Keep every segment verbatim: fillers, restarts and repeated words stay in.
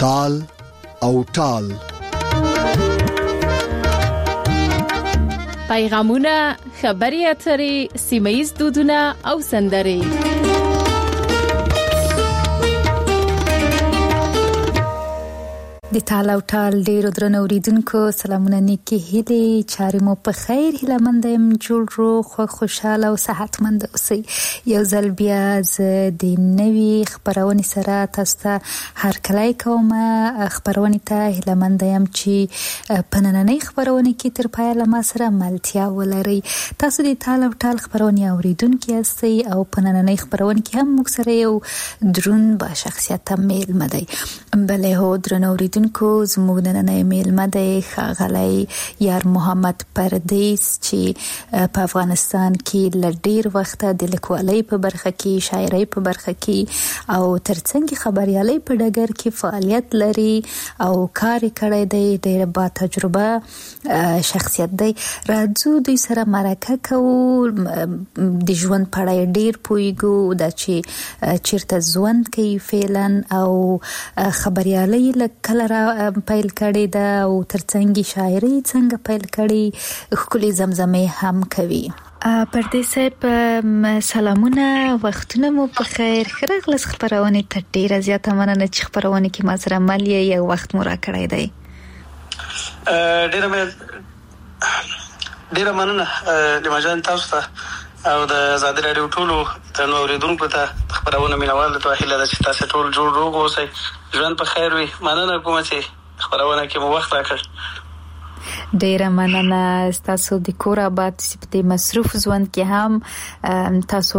تال او ټال. پیغامونه، خبري اترې، سیمه‌ییز دودونه او سندرې. د تال او ټال ډیرو درنو اوریدونکو سلامونه، نیکی هیلې، چارې مو په خیر، هیله مند یم جوړ روغ خو خوشاله او صحتمند اوسئ. یو ځل بیا زه د نوې خبرونې سره تاسو ته هرکلی کوم. خبرونې ته هیله مند یم چې په نننۍ خبرونې کې تر پایه له ما سره ملتیا ولرئ. تاسو د تال او ټال خبرونې اوریدونکي یاستئ او په نننۍ خبرونې کې هم موږ سره یو دروند با شخصیت میلمه دی. بلې هو درنو اوریدونکو، زموږ نننۍ میلمه دی ښاغلی یار محمد پردیس چې په افغانستان کې له ډیر وخته د لیکوالۍ په برخه کې، شاعرۍ په برخه کې او ترڅنګ خبریالۍ په ډګر کې فعالیت لري او کار کړی دی. ډیر با تجربه شخصیت دی. راځو دوی سره مرکه کوو، د ژوند په اړه ډیر پوهیږو، دا چې چیرته ژوند کوي فعلا او خبریالۍ له کله پیل کړی دا او ترڅنګ شاعري څنګه پیل کړی، ښکلي زمزمې هم کوي. پردیس صاحب سلامونه، وختونه مو په خیر. ښه راغلاست خپرونې ته. ډیره زیاته مننه چې خپرونې کې ما سره مل یې یو وخت مو راکړی دی. ډیره ډیره مننه لیما جان تاسو ته او د آزادي راډیو ټولو درنو اوریدونکو ته. خبرونه مینوال ته هیله ده چې تاسو ټول جوړ روغ اوسئ، ژوند په خیر وي. مننه کوم چې خبرونه کې مو وخت راکړ. ډیره مننه تاسو د کور آباد په مصروف ژوند کې هم تاسو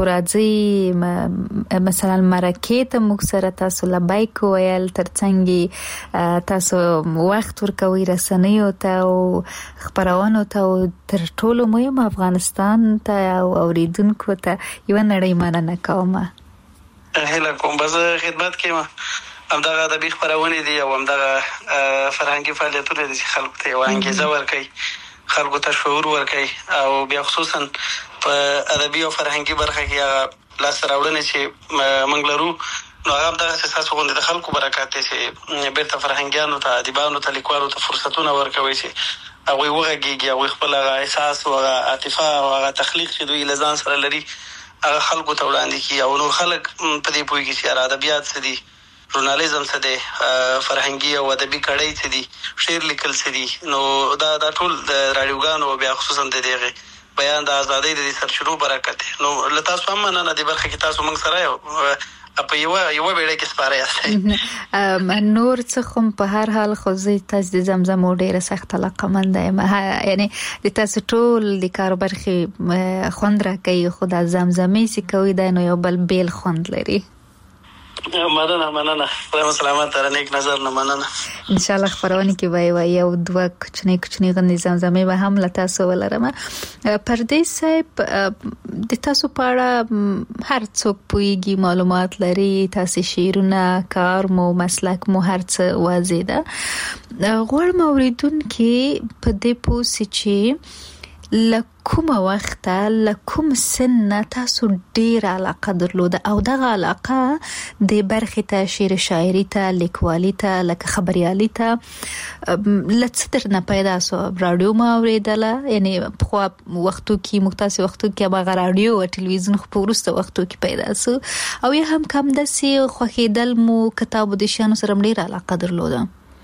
راځي، مثلا مرکې ته موږ سره تاسو لبیک ویل، ترڅنګ تاسو وخت ورکوي رسنیو ته او خبرونو ته او تر ټولو مهم افغانستان ته او اوریدونکو ته یو نړۍ مننه کوم. هله کوم بز خدمت کوم. همدغه ادبي خبرونه دي او همدغه فرهنګي فعالیتونه دي چې خلکو ته یو انګیزه ورکوي، خلکو ته شعور ورکوي او بیا خصوصا په ادبي او فرهنګي برخه کې هغه لاسته راوړنې چې موږ لرو، نو هغه همدغه اساسو غوندې د خلکو برکات دی چې بیرته فرهنګیانو ته، ادیبانو ته، لیکوالو ته فرصتونه ورکوي چې هغوی وغږېږي، هغوی خپل هغه احساس او هغه عاطفه او هغه تخلیق چې دوی له ځان سره لري هغه خلکو ته وړاندې کړي او نور خلک په دې پوهېږي چې ادبیات څه دي، ژورنالیزم څه دی، فرهنګي او ادبي کړۍ څه دي، شعر لیکل څه دي. نو دا دا ټول د راډیوګانو او بیا خصوصا د دغه بیان د ازادۍ د سرچینو برکت دی. نو له تاسو هم مننه د برخه کې تاسو موږ سره یو په یو یو بیړۍ کې سپاره یاستئ. نور څه خو په هر حال خو زه تاسو د زمزمو ډیره سخت علاقمند یم، یعنی د تاسو ټول د کار برخې خوند راکوي، خو د زمزمې چې کوي دا نو یو بل بیل خوند لري. مننه مننه خدای سلامت تر نیک نظر نه مننه. ان شاء الله خبرونه کې وای وای یو دوه کوچنی کوچنی غندې زمزمې به هم له تاسو ولرم. پردیس صاحب د تاسو په اړه هر څوک پوهیږي، معلومات لري، تاسو شعرونه، کار مو، مسلک مو، هر څه واضح ده. غواړم اوریدونکي په دې پوه شي چې لکومه وخته لکوم سن تاسو ډیر علاقه درلوده او دغه علاقه د برخې ته، شعر شاعري ته، لیکوالي ته، لکه خبريالي ته لڅتر نه پیدا سو. رادیو ما اوریدله، یعنی په وختو کې مختص وختو کې به رادیو او ټلویزیون خو ورسته وختو کې پیدا سو او یا هم کم دسي خوخیدل مو کتابو د شانو سره ډیر علاقه درلوده.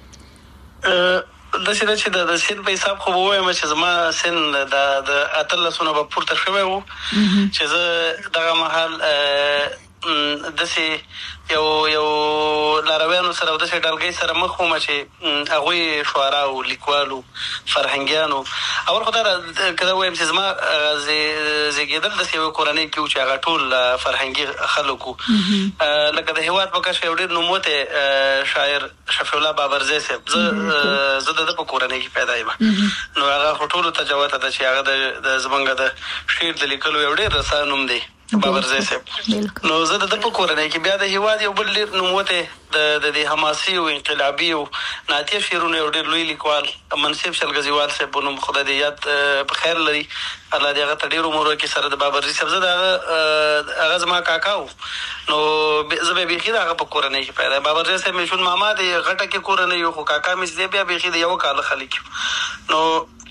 د سینه چې د سین په حساب خو وایم چې زما سن د د اتلسونه په پورته شوی وو چې زه دغه محل د سي یو یو لارویانو سره د سي ډلګي سره مخ وم چې هغه شعرا او لیکوالو فرهنګیانو او خدای کله وایم چې زما زیږیدل د سي کورنۍ کې چې هغه ټول فرهنګي خلکو لکه د هواد په کښ یو ډېر نوموته شاعر شفیع الله بابرزی صاحب زه د په کورنۍ کې پیدا یم، نو هغه ټول ته جوته د چې هغه د زمونږ د شعر د لیکلو یو ډېر رسانوم دی بابرزی صاحب. نو زه د ده په کورنۍ کې بیا د هېواد یو بل ډېر نوموتی د دې حماسي او انقلابي او نعتیه شعرونو یو ډېر لوی لیکوال منصف شلګزیوال صاحب په نوم خدای دې یاد په خیر لري، الله دې هغه ته ډېر عمر وکړي. سره د بابرزي صاحب زه د هغه هغه زما کاکا و، نو زه به بیخي د هغه په کورنۍ کې پیدا. بابرزي صاحب مې شون ماما د غټه کې کورنۍ و، خو کاکا مې چې دی بیا بیخي د یوه کاله خلک یو. نو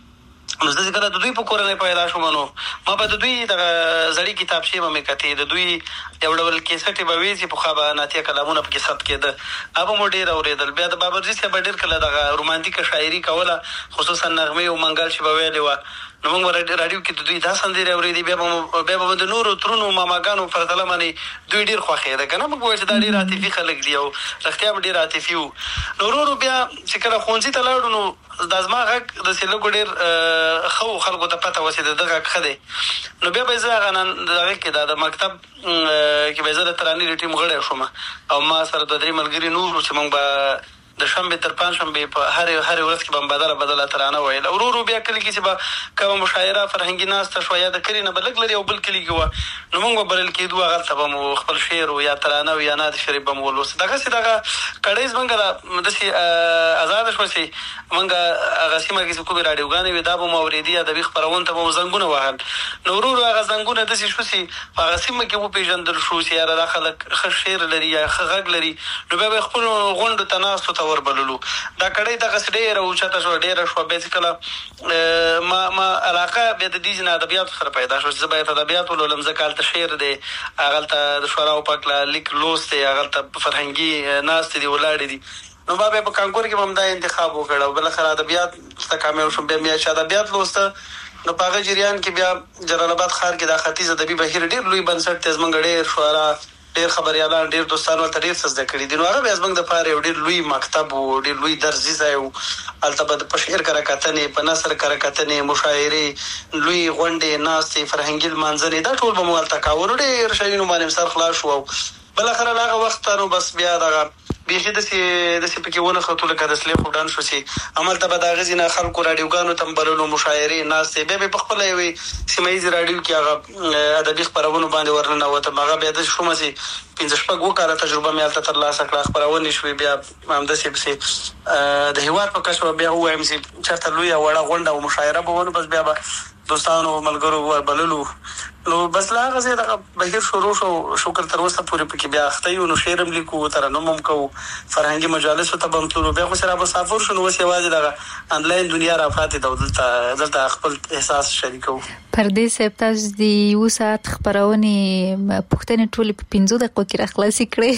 نو زه چې کله د دوی په کورنۍ پیدا شوم، نو ما به د دوی دغه زړې کتابچې به مې کتې، د دوی یو ډول کیسټې به وې چې پخوا به نعتیه کلامونه پکې ثبت کېده، هغه مو ډېر اورېدل. بیا د بابرزي صاحب به ډېر کله دغه رومانتیکه شاعري کوله، خصوصا نغمې او منګل چې به ویلې وه، نو موږ به راډیو کې د دوی دا سندرې اورېدې. بیا به بیا به د نورو ترونو ماماګانو په پرتله باندې دوی ډېر خوښېده که نه، موږ وایو چې دا ډېر عاطفي خلک دي او رښتیا به ډېر عاطفي وو. نو ورو ورو بیا چې کله ښوونځي ته لاړو، نو دا زما غږ داسې لږو ډېر ښه و، خلکو ته پته وه چې د ده غږ ښه دی. نو بیا به یې زه هغه د هغې کې دا د مکتب کې به یې زه د ترانې د ټیم غړی شوم، او ما سره دوه درې ملګري نور وو چې موږ به د شنبې تر پنجشنبې په هرې هرې ورځ کې به بدله بدله ترانه ویله. ورو ورو بیا کلي کې چې به کومه مشاعره فرهنګي ناسته شوه، یا د کلي نه به لږ لرې یو بل کلي کې وه، نو موږ به بلل کېدو، هغلته به مو خپل شعر یا ترانه یا نعت شریف به مو ولوست. دغسې دغه کړۍ زمونږ د داسې ازاده شوه چې موږ هغه سیمه کې چې کومې راډیوګانې وې دا به مو اورېدي، ادبي خپرونو ته به مو زنګونه وهل. نو ورو ورو هغه زنګونه داسې شو چې په هغه سیمه کې وپېژندل شو چې یاره دا خلک ښه شعر لري یا ښه غږ لري، نو بیا به یې خپلو غونډو ته ناستو ته وربللو. دا کړۍ دغسې ډېره اوچته شوه، ډېره شوه. بیا چې کله ما ما علاقه بیا د دې ځینې ادبیاتو سره پیدا شوه چې زه باید ادبیات ولولم، ځکه هلته شعر دی، هغلته د شعراو په هکله لیک لوست دی، هغلته فرهنګي ناستې دي ولاړې دي. نو ما بیا په کانکور کې به هم دا انتخاب وکړ او بالاخره ادبیات ته کامیاب شوم. بیا مې چې ادبیات لوسته، نو په هغه جریان کې بیا جلال آباد ښار کې دا ختیځ ادبي بهیر ډېر لوی بنسټ دی، زموږ ډېر شعرا، ډېر خبریالان، ډېر دوستان ورته ډېر څه زده کړي دي. نو هغه بیا زموږ دپاره یو ډېر لوی مکتب و، ډېر لوی درسي ځای و. هلته به په شعر کره کتنې، په نثر کره کتنې، مشاعرې، لوی غونډې، ناستې، فرهنګي لمانځنې، دا ټول به مو هلته کاوه. نو ډېر شیونو باندې مې سر خلاص شو، او بالاخره له هغه وخته نو بس بیا دغه بیخي داسې داسې پکې ونښتو لکه د سلیخ وډان شو چې هملته به د هغه ځینې خلکو راډیوګانو ته م بللو، مشاعرې، ناستې. بیا به په خپله یوې سیمه ییزې راډیو کې هغه ادبي خپرونو باندې ورننوتم. هغه بیا داسې شومه چې پنځه شپږ اووه کاله تجربه مې هلته ترلاسه کړه، خپرونې شوې. بیا همداسې پسې د هېواد په کچه به بیا ووایم چې چېرته لویه وړه غونډه او مشاعره به ونو، بس بیا به دوستانو ملګرو وربللو. نو بس له هغه ځای دغه بهیر شروع شو، شکر تر اوسه پورې پکې بیا اخته یو. نو شعر هم لیکو، ترنم هم کوو، فرهنګي مجالسو ته به هم تلو. بیا خو چې را مسافر شو، نو اوس یوازې دغه انلاین دنیا را پاتې ده او دلته دلته خپل احساس شریکوو. پردې صاحب، تاسو د یو ساعت خپرونې پوښتنې ټولې په پنځو دقیقو کې راخلاصې کړې.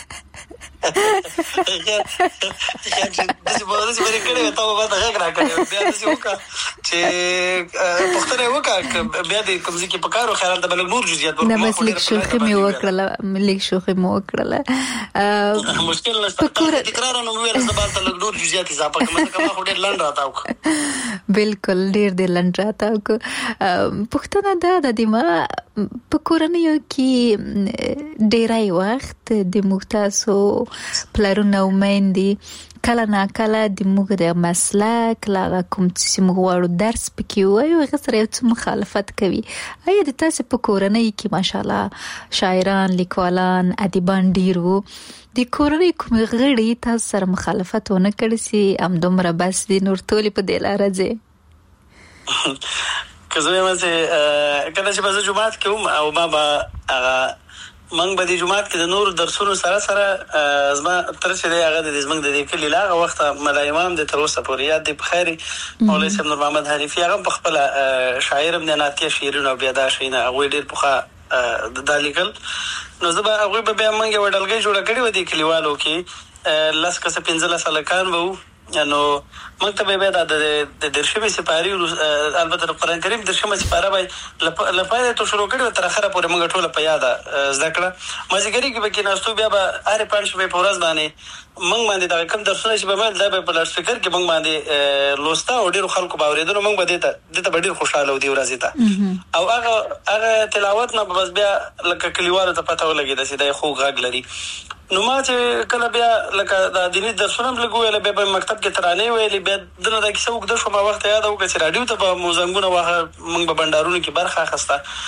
داسې به داسې به دې کړې وې، تا به ماته غږ را کړی وې. بیا داسې وکړه چې پوښتنه یې وکړه، بیا دې کوم ځای کې په کار و خیال هلته به لږ نور جزیات ورکړو. نه بس لږ شوخي مې وکړله، لږ شوخي مې وکړله، مشکل نشته. تاسو تکراره نو مې ویله زه به هلته لږ نور جزیات اضافه کړم، ځکه ما خو ډېر لنډ راتاو کړه. بلکل ډېر ډېر لنډ راتاو کړه. پوښتنه دا ده د ما په کورنیو کې ډېری وخت د موږ تاسو پلرونه او میندې کله ناکله د موږ د مسلک له کوم چې موږ غواړو درس پکې ووایو هغه سره یو څه مخالفت کوي. آیا د تاسې په کورنۍ کې ماشاءالله شاعران، لیکوالان، ادیبان ډېر وو، د کورنۍ کومې غړي تاسو سره مخالفت ونه کړي چې همدومره بس دي نور ټولې په دې لاره ځي؟ که زه وایم چې کله چې به زه جومات کې وم او ما به هغه موږ به د جومات کې د نورو درسونو سره سره زما تر چې دی هغه د زموږ د دې کلي له هغه وخته ملا امام دی تر اوسه پورې یاد دی په خیر مولوي صاحب نور محمد حریفي، هغه په خپله شاعر هم دی، نعتیه شعرونه او بیا دا شیونه هغوی ډېر پخوا دا لیکل. نو زه به هغوی به بیا موږ یوه ډلګۍ جوړه کړې وه دې کلیوالو کې، لس کسه پنځلس هلکان به وو. نو موږ ته به بیا دا د درشمې سپاري، البته د قرآن کریم درشمه سپاره به یې له پیله یې تو شروع کړې وه تر اخره پورې موږ ټوله په یاده زده کړه. مازدیګري کې به کېناستو، بیا به هرې پنجشنبې په ورځ باندې موږ باندې دغه کوم درسونه چې به مېل دا به په لاډ سپیکر کې موږ باندې لوسته او ډېرو خلکو به اورېدلو. موږ به دې ته دې ته به ډېر خوشحاله وو دې ورځې ته، او هغه هغه تلاوت نه به بس بیا لکه کلیوالو ته پته ولګېده چې دا یې خوږ غږ لري. نو ما چې کله بیا لکه دا دیني درسونه هم لږ وویله، بیا به مکتب کې ترانې ویلې، بیا دنه دا کیسه اوږده شوه. ما وخت یاده وکړه چې راډیو ته به مو زنګونه واهه، موږ به بنډارونو کې برخه اخیسته.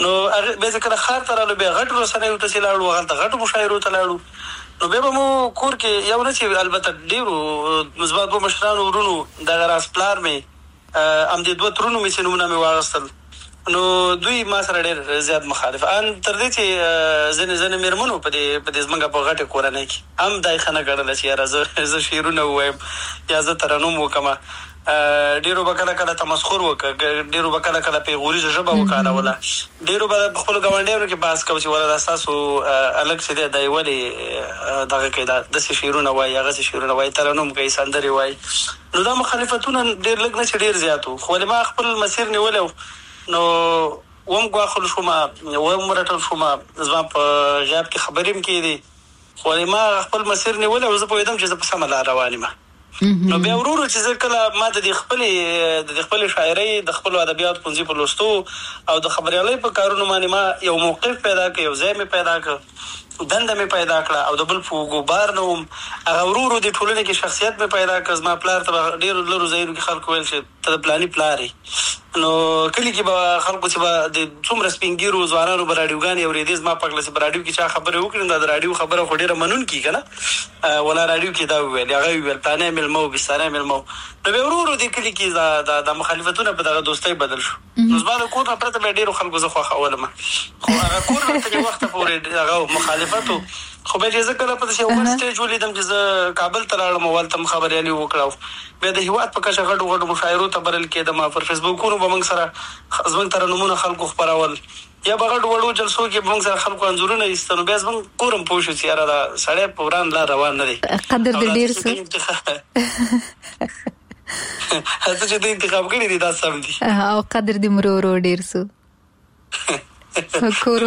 نو هغه به ځکه خار ته رالو بیا غټ رسنیو ته لاړو هغه غټ مشاعرو ته لاړو نو بیا مو کور کې یو نه چې البته ډیرو مثبت مشرانو ورونو د راس پلار مې ام دې دوه ترونو مې سينونه مې واغستل نو دوی ما سره ډېر زیات مخالف ان تر دې چې ځنې ځنې مېرمنو په دې په دې زمونږ په غټه کورنۍ کې هم دای خنه ګڼله چې یاره زه زه شعرونه ووایم یا زه ترنم وکړم ډېرو به کله کله تمسخر وکړه ډېرو به کله کله پیغوریزه ژبه وکاروله ډېرو به په خپلو ګاونډیانو کې بحث کوو چې وره دا ستاسو هلک چې دی دی ولې دغه کوي دا داسې شعرونه وایي هغسې شعرونه وایي ترنم کوي سندرې وایي نو دا مخالفتونه ډېر لږ نه چې ډېر زیات وو خو ولې ما خپل مسیر نیولی نو وم ګواښل شوم وم ورټل شوم زما په غیاب کې خبرې هم کېدې خو ما خپل مسیر نیولی او زه پوهېدم چې زه په سمه لار روان یم نو بیا ورو ورو چې زه کله ما د دې خپلې د دې خپلې شاعرۍ د خپلو ادبیاتو پنځي په لوستو او د خبریالۍ په کارونو باندې ما یو موقف پیدا کړ یو ځای مې پیدا کړ دنده مې پیدا کړه او د بل په ګوبار نه وم هغه ورو ورو د ټولنې کې شخصیت مې پیدا کړ زما پلار ته ډېرو لرو ځایونو کې خلکو ویل چې ته د پلاني پلار یې نو کلي کې به خلکو چې به د څومره سپین ځوانانو به راډیوګانې اورېدې زما په هکله چې په راډیو کې چا خبرې وکړي دا د راډیو خبره خو ډېره منونکي که نه ولا راډیو کې دا وویل هغه وویل پلانی مېلمه و بستانی مېلمه و نو بیا ورو ورو دې کلي کې دا مخالفتونه په دغه دوستۍ بدل شو نو زما د کور نه پرته بیا ډېرو خلکو زه خوښولم خو هغه کور نه ترې وخته پورې هغه مخالفت و خو بیا چې زه کله په داسې یو سټیج ولیدم چې زه کابل ته لاړم او هلته م خبریالي وکړه بیا د هېواد په کچه غټو غټو مشاعرو ته بلل کېدم پر فیسبوکونو به موږ سره زموږ ترنمونه خلکو خپرول یا به غټو وړو جلسو کې به موږ سره خلکو انځورونه ایسته نو بیا زموږ کور هم پوه شو چې یاره دا سړی په وران لار روان نه دی قدر دې ډېر څه هڅه چې دوی انتخاب کړي دي دا سم دي او قدر دې مرو ورو ډېر څه کورو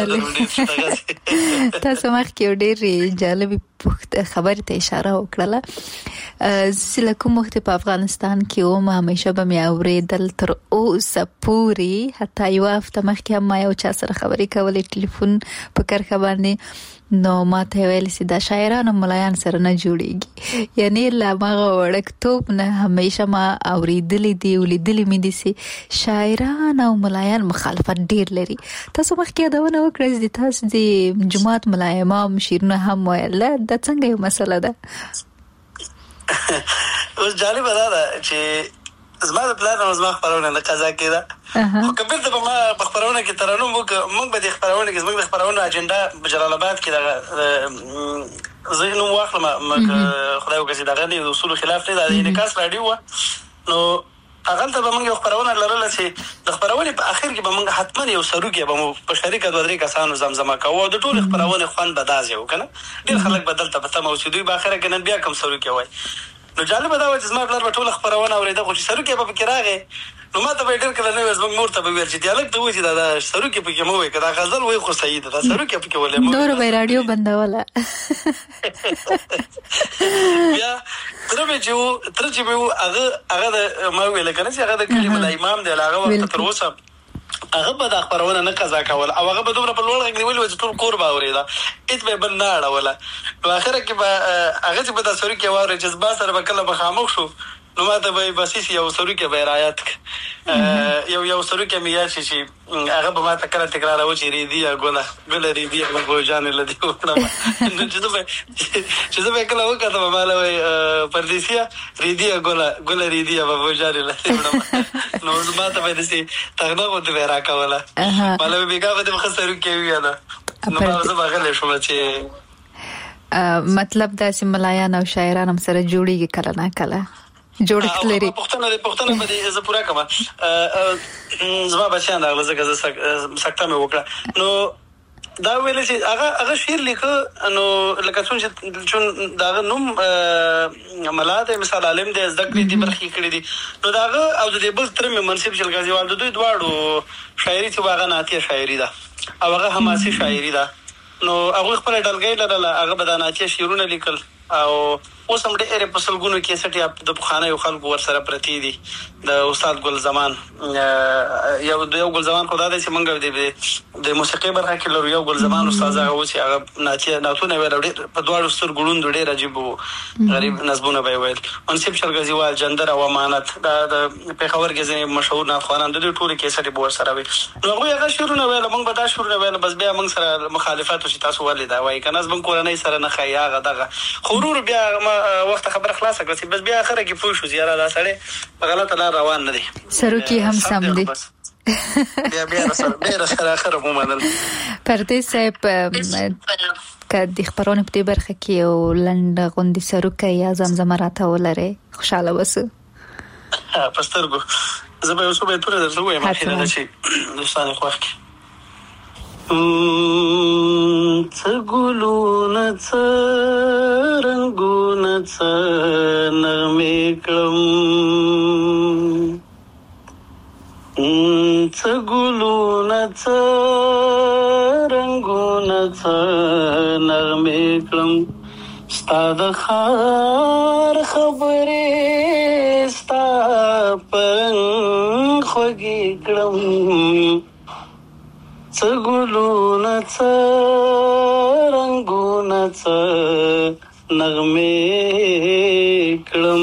منلې تاسو مخکې یو ډېرې جالبې خبرې ته اشاره وکړله چې له کوم وخته په افغانستان کې وم همیشه به مې اورېدل تر اوسه پورې حتی یوه هفته مخکې هم ما یو چا سره خبرې کولې ټلیفون په کرښه باندې نو ما ته ویل چې دا شاعران او ملایان سره نه جوړیږي یعنی له هغه وړکتوب نه همیشه ما اورېدلې دي ولیدلې مې دي چې شاعران او ملایان مخالفت ډېر لري تاسو مخکې یادونه وکړه چې تاسو د جماعت ملا امام شعرونه هم ویل دا څنګه یو مسله ده اوس جالبه دا ده چې زما د پلار نه زما خپرونه نه قضا کېده خو که بیرته به ما په خپرونه کې ترنم وکړه موږ به د خپرونه کې زموږ د خپرونو اجنډا په جلال آباد کې دغه زه نوم واخلم خدای وکړي چې دغه د اصولو خلاف نه ده د انعکاس راډیو وه نو هغلته به موږ یو خپرونه لرله چې د خپرونې په اخر کې به موږ حتما یو سروکی به مو په شریکه دوه درې کسانو زمزمه کوو او د ټولې خپرونې خوند به داسې و که نه ډېر خلک به دلته په تمه و چې دوی به اخره کې نن بیا کوم سروکی وایي نو جالبه دا وه چې زما پلار به ټوله خپرونه اورېده خو چې سروکی به پکې راغی نو ما ته به یې ډېر کله نه ویل زموږ مور ته به ویل چې دې هلک ته وایي چې دا دا سروکی پکې مه وایي که دا غزل وایي خو صحیح ده دا سروکی پکې ولې مه نور به یې راډیو بندوله بیا تره مې چې و تره چې مې و هغه هغه د ما وویله که نه چې هغه د کلي ملا امام دی هغه وخته تر اوسه هغه به دا خپرونه نه قضا کوله او هغه به دومره په لوړ غږ نیولې وه چې ټول کور به اورېده هېڅ به یې بل نه اړوله نو اخره کې به هغه چې به دا سروکی واورېد چې زما سره به کله به خاموش شو نو ما ته به یې بس یو سروکی به یې رایاد کړه یو یو سروکی مې یاد شي چې هغه به ما ته کله تکراروه چې ریدیه ګله ګله ریدیه به جانې له دې وکړم نو چې زه به چې زه به یې کله وکتم ما له وایي پردیسیه ریدیه ګله ګله ریدیه به جانې له دې وکړم نو ما ته به یې داسې تغنه غوندې به یې راکوله ما له وایي بېګا به دې به ښه سروکی وویله نو ما زه به غلی شوم چې مطلب داسې ملایان او شاعران هم سره جوړېږي کله نه کله جوړښت لري پښتنه دې پښتنه به دې زه پوره کوم زما بچیان راغله ځکه زه سکته مې وکړه نو دا ویل چې هغه هغه شعر لیکه نو لکه څون چې چون دا نوم ملا دی مثال عالم دی زده کړې دي برخې کړې دي نو دا هغه او د دې بل تر مې منصب شل غازیوال د دوی دواړو شاعري چې هغه نعتیه شاعري ده او هغه حماسي شاعري ده نو هغه خپل ډلګۍ لرله هغه به د نعتیه شعرونه لیکل او اوس هم ډېرې په سلګونو کیسټې د پخوانیو خلکو ورسره پرتې دي. د استاد ګل زمان یو د یو ګل زمان خو دا دی چې موږ د موسیقۍ برخه کې لرو. یو ګل زمان استاد هغه و چې هغه نعتونه ویل، ډېر په دواړو سترګو ړوند، ډېر عجیب و، غریب نظمونه به یې ویل. منصف شلګزیوال، جندر او امانت، دا د پېښور کې ځینې مشهور نعتخوانان د دې ټولې کیسټې به ورسره وي. نو هغوی هغه شعرونه ویل، موږ به دا شعرونه ویل، بس بیا موږ سره مخالفت و چې تاسو ولې دا وایي، که نه زموږ کورنۍ سره نه ښایي هغه دغه. خو ورور بیا وخت خبره خلاصه کړه چې بس بیا اخره کې پوه شو چې یاره دا سړی په غلطه لار روان نه دی، سروکي هم سم دی. بیا بیا راسره سره اخره ومنل. پردیس صاحب که د خبرونو په دې برخه کې یو لنډ غوندې سروکه یا زمزمه راته ولرئ خوشحاله وسو. په سترګو زه به یو څو بیتونه درته ووایم اخره ده چې دوستان یې خوښ کړي. څه ګلونه څه رنګونه څه نغمې کړم، څه ګلونه څه رنګونه څه نغمې کړم، ستا د ښار خبرې ستا په رنګ خوږې کړم، څه ګلونه څه رنګونه څه نغمې کړم.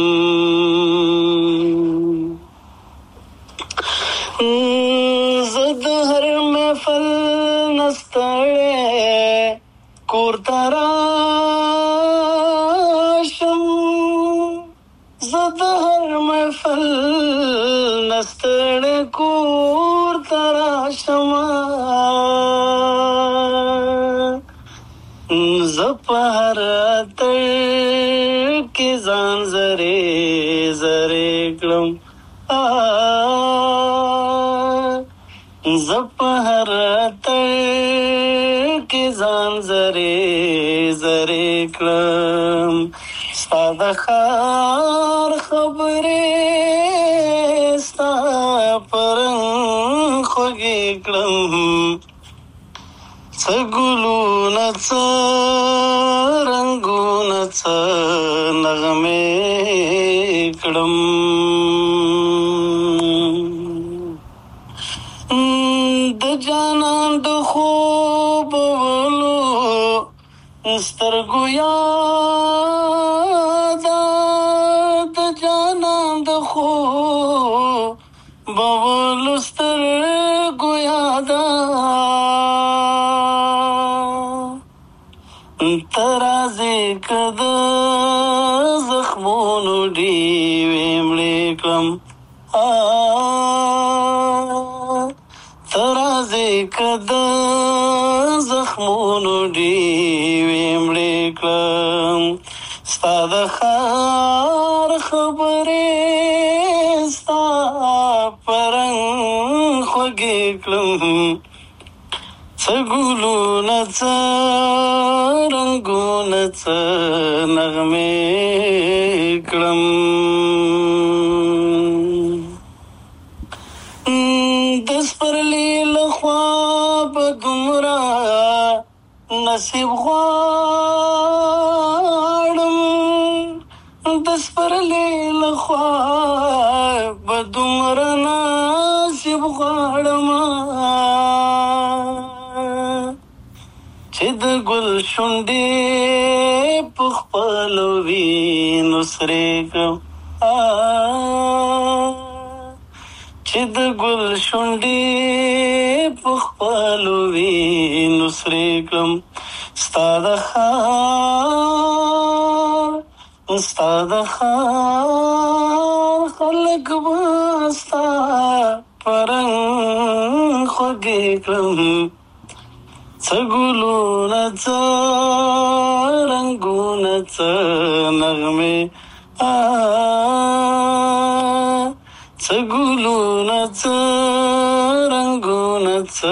زه د هر محفل نه ستړی کور ته راشم، زه د هر محفل نه ستړی کور ته راشم، زه په هر اتړ کې ځان زرې زرې کړم، زه په هر اتړ کې ځان زرې زرې کړم، ستا د ښار خبرې ستا په رنګ خوږې کړم، څه ګلونه څه رنګونه څه نغمې کړم. د جانان د خوبولو سترګو یاده، د جانان د خوبولو سترګو یاده، ته راځې که د زخمونو ډېوې مړې کړم، ته راځې که د زخمونو ډېوې مړې کړم، ستا د ښار خبرې ستا په رنګ خوږې کړم، څه ګلونه څه رنګونه څه نغمې کړم. د سپرلي له خوا به دومره نصیب غواړم، د سپرلي له خوا به دومره نصیب غواړم، چې د ګل شونډې په خپلو وینو سرې کړم، چې د ګل شونډې په خپلو وینو سرې کړم، ستا د ښار ستا د ښار خلک به ستا په رنګ خوږې کړم، څه ګلونه څه رنګونه څه نغمې، څه ګلونه څه رنګونه څه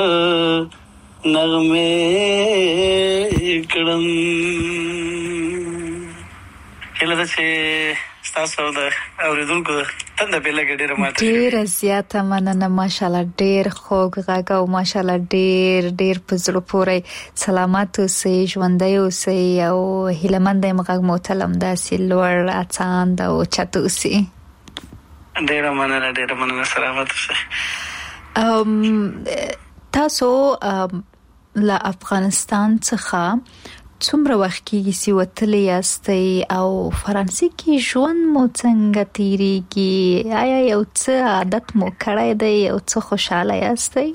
نغمې کړم. هیله ده چې تاسو د اوریدونکو تنده په لګ ډیره ماته ډیره زیاته مننه ماشاءالله ډیر خوږ غږ او ماشاءالله ډیر ډیر په زړه پورې سلامات اوسئ ژوندۍ اوسئ او هیلمند یم غږ موتلم داسې لوړ اڅاند او چت اوسئ. ډیره مننه ډیره مننه سلامات اوسئ. ام تاسو له افغانستان څخه څومره وخت کېږي چې وتلي یاستئ او فرانسې کې ژوند مو څنګه تیریږي؟ آیا یو څه عادت مو کړی دی او څه خوشاله یاستئ؟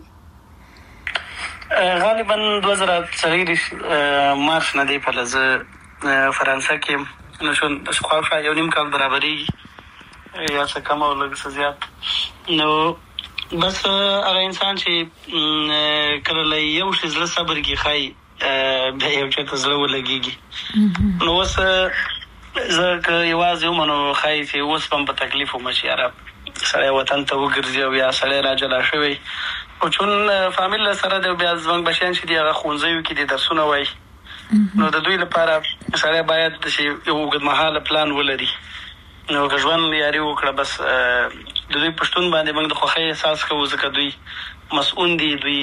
غالبا دوه زره څلور مارچ نه دی په لزه فرانسه کې نو شون خواږه یو نیم کال برابرې یا څه کم او لږ څه زیات نو بس هغه انسان چې کله له یو شي زړه صبر کې خای بیا یو چې زړه ولګيږي نو اوس زه که یوازې ومنو خای چې اوس په تکلیف ومشي عرب سړی وطن ته وګرځي او یا سړی راجلا شوی او چون فامیل سره د بیا زمونږ بچیان چې دي هغه ښوونځیو کې دي درسونه وایي نو د دوی لپاره سړی باید چې یو اوږدمهاله پلان ولري نو که ژوند یاري وکړه بس د دوی پښتون باندې موږ د خوښۍ احساس کوو ځکه دوی مسؤون دي دوی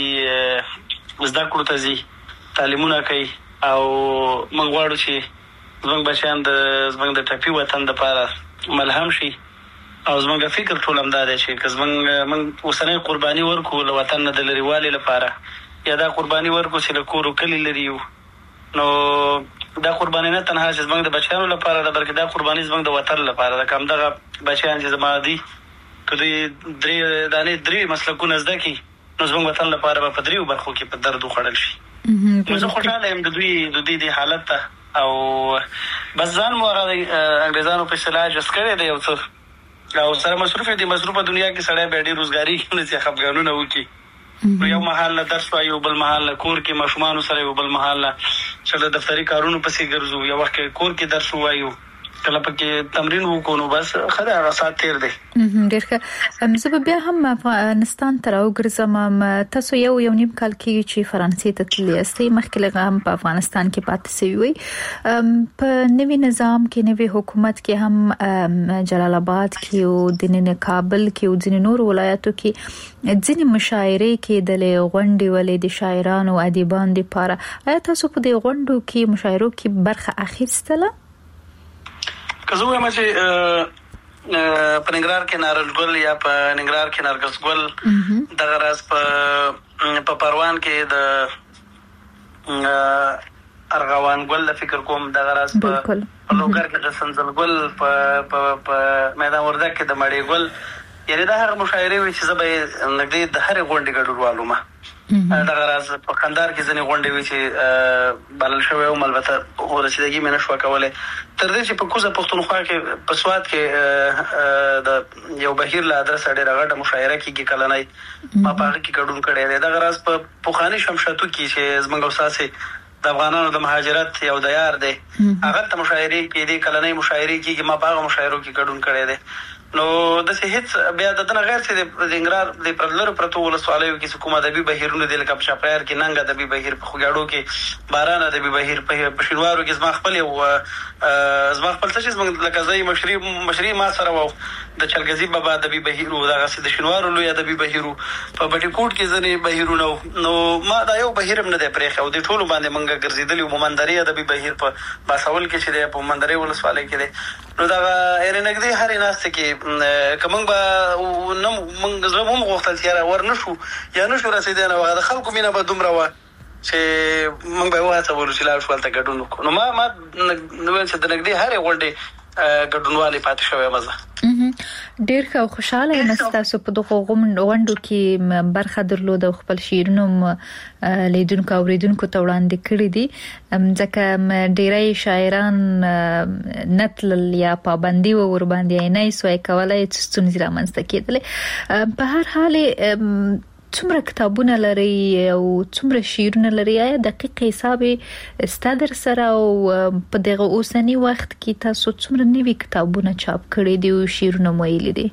زده کړو ته ځي تعلیمونه کوي او موږ غواړو چې زموږ بچیان د زموږ د ټپي وطن دپاره ملهم شي او زموږ فکر ټول همدا دی چې که زموږ موږ اوسنۍ قرباني ورکړو له وطن نه د لرېوالي لپاره یا دا قرباني ورکړو چې له کور و کلي لرې یو نو دا قرباني نه تنها چې زموږ د بچیانو لپاره ده بلکې دا قرباني زموږ د وطن لپاره ده. که همدغه بچیان چې زما دي که دوی درې دانې درې مسلکونه زده کړي نو زموږ وطن لپاره به په دریو برخو کې په درد وخوړل شي. نو زه خوشحاله یم د دوی د دوی د حالت ته او بس ځان مو هغه انګریزانو په اصطلاح جس کړی دی یو څه او سره مصروف دي. مصروفه دنیا کې سړی بیا ډېر روزګاري کوي چې خفګانونه وکړي نو یو محل له درس وایي یو بل محل له کور کې ماشومانو سره یو بل محل له چې د دفتري کارونو پسې ګرځو یو وخت کې کور کې درس ووایو کله پکې تمرین وکړو نو بس ښه دی هغه ساعت تېر دی. ډېر ښه. زه به بیا هم افغانستان ته راوګرځم. تاسو یو یو نیم کال کېږي چې فرانسې ته تللي یاستئ مخکې له هم په افغانستان کې پاتې سوي وئ په نوي نظام کې نوي حکومت کې هم جلال آباد کې او د کابل کې او ځینې نورو ولایاتو کې ځینې مشاعرې کېدلې غونډې ولې د شاعرانو ادیبانو دپاره. آیا تاسو په دې غونډو کې مشاعرو کې برخه اخیستله؟ که زه وایم چې په ننګرهار کې نارنجګل یا په ننګرهار کې نرګس ګل دغه راز په پروان کې د ارغوان ګل فکر کوم دغه راز په لوګر کې د سنځل ګل په میدان وردګ کې د مړی ګل یعنې دا هغه مشاعرې وي چې زه به نږدې د هرې غونډې ګډون والومه. دغه راز په کندهار کې ځینې غونډې وي چې بلل شوی وم البته خو رسیدګي مې نه شوه کولی تر دې چې په کوزه پښتونخوا کې په سوات کې د یو بهیر له ادرسه ډېره غټه مشاعره کېږي کلنۍ ما په هغه کې ګډون کړی دی. دغه راز په پخواني شمشاتو کې چې زموږ استاسې د افغانانو د مهاجرت یو دیار دی هغه ته مشاعرې کېدې کلنۍ مشاعرې کېږي ما په هغه مشاعرو کې ګډون کړی دی. نو داسې هېڅ بیا د دنه غیر چې د ننګرهار د لرو پرتو ولسوالیو کې چې کوم ادبي بهیرونه دي لکه په چاپریار کې ننګ ادبي بهیر په خوږیاړو کې باران ادبي بهیر په شینوارو کې زما خپل یو زما خپل څه چې زموږ لکه زه مشري مشري ما سره وو د چلګزي بابا ادبي بهیر و دغسې د شینوارو لوی ادبي بهیر و په بټي کوټ کې ځینې بهیرونه و نو ما دا یو بهیر هم نه دی پرېښی او دې ټولو باندې موږ ګرځېدلي وو. ممندرې ادبي بهیر په باساول کې چې دی په ممندرې ولسوالۍ کې دی نو دغه یعنې نږدې هرې ناستې کې که موږ به نه موږ زړه هم غوښتل چې یاره ور نه شو یا نه شو رسېدی نه وه د خلکو مینه به دومره وه چې موږ به یې وهڅولو چې لاړ شو هلته ګډون وکړو. نو ما ما ویل چې د نږدې هرې غونډې ګډونوالې پاتې شوی یم زه. ډېر ښه او خوشحاله یم چې تاسو په دغو غونډو کې برخه درلوده او خپل شعرونه لیدونکو او اوریدونکو ته وړاندې کړي دي ځکه ډېری شاعران نه تلل یا پابندي وه ورباندې نه یې سوی کولی چې ستونزې رامنځته کېدلې. په هر حال څومره کتابونه لري او څومره شعرونه لري؟ آیا دقیق حساب ستا در سره او په دغه اوسني وخت کې تاسو څومره نوي کتابونه چاپ کړي دي او شعرونه مو ویلي دي؟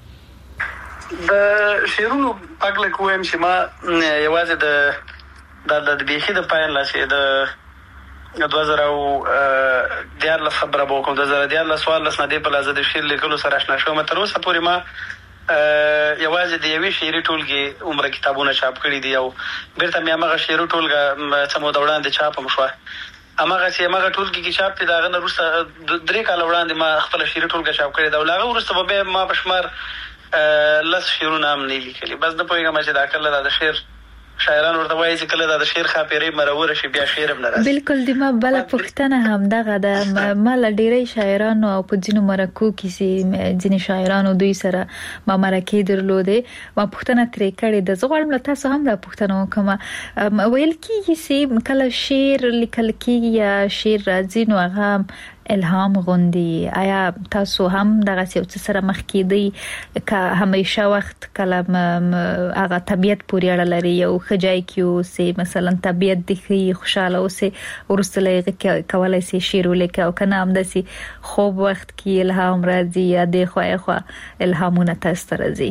د شعرونو پګلک ووایم چې ما یوازې د د بیخي د پایله چې د دوه زره دیارلس خبره به وکړم. دوه زره دیارلس څوارلس نه دې په لازه د شعر لیکلو سره اشنا شوم. تر اوسه پورې ما یوازې د یوې شعري ټولګې عمره کتابونه چاپ کړي دي او بیرته مې هماغه شعري ټولګه څه موده وړاندې چاپ هم شوه. هماغسې هماغه ټولګې کې چاپ دی د هغه نه وروسته درې کاله وړاندې ما خپله شعري ټولګه چاپ کړې ده او له هغه وروسته به بیا ما په شمار لس شعرونه هم نه لیکلي. بس نه پوهېږم چې دا کله دا د شعر شاعران ورته وایي چې کله دا د شعر خاپیرۍ مروره شي بیا شعر هم نه راځي. بلکل د ما بله پوښتنه همدغه ده. ما له ډېری شاعرانو او په ځینو مرکو کې چې ځینې شاعرانو دوی سره ما مرکې درلودې ما پوښتنه ترې کړې ده. زه غواړم له تاسو هم دا پوښتنه وکړم. ویل کېږي چې کله شعر لیکل کېږي یا شعر راځي نو هغه الهام غوندي. آیا تاسو هم دغه څه سره مخ کېدی که همیشه وخت کله هغه طبیعت پورې اړه لري یو ښه ځای کې اوسئ مثلا طبیعت دې ښه خوشحاله اوسئ وروسته له هغې کولی شئ شعر ولیکئ او که نه همداسې خوب وخت کې الهام راځي یا دې خوا یا خوا الهامونه تاسو ته راځي؟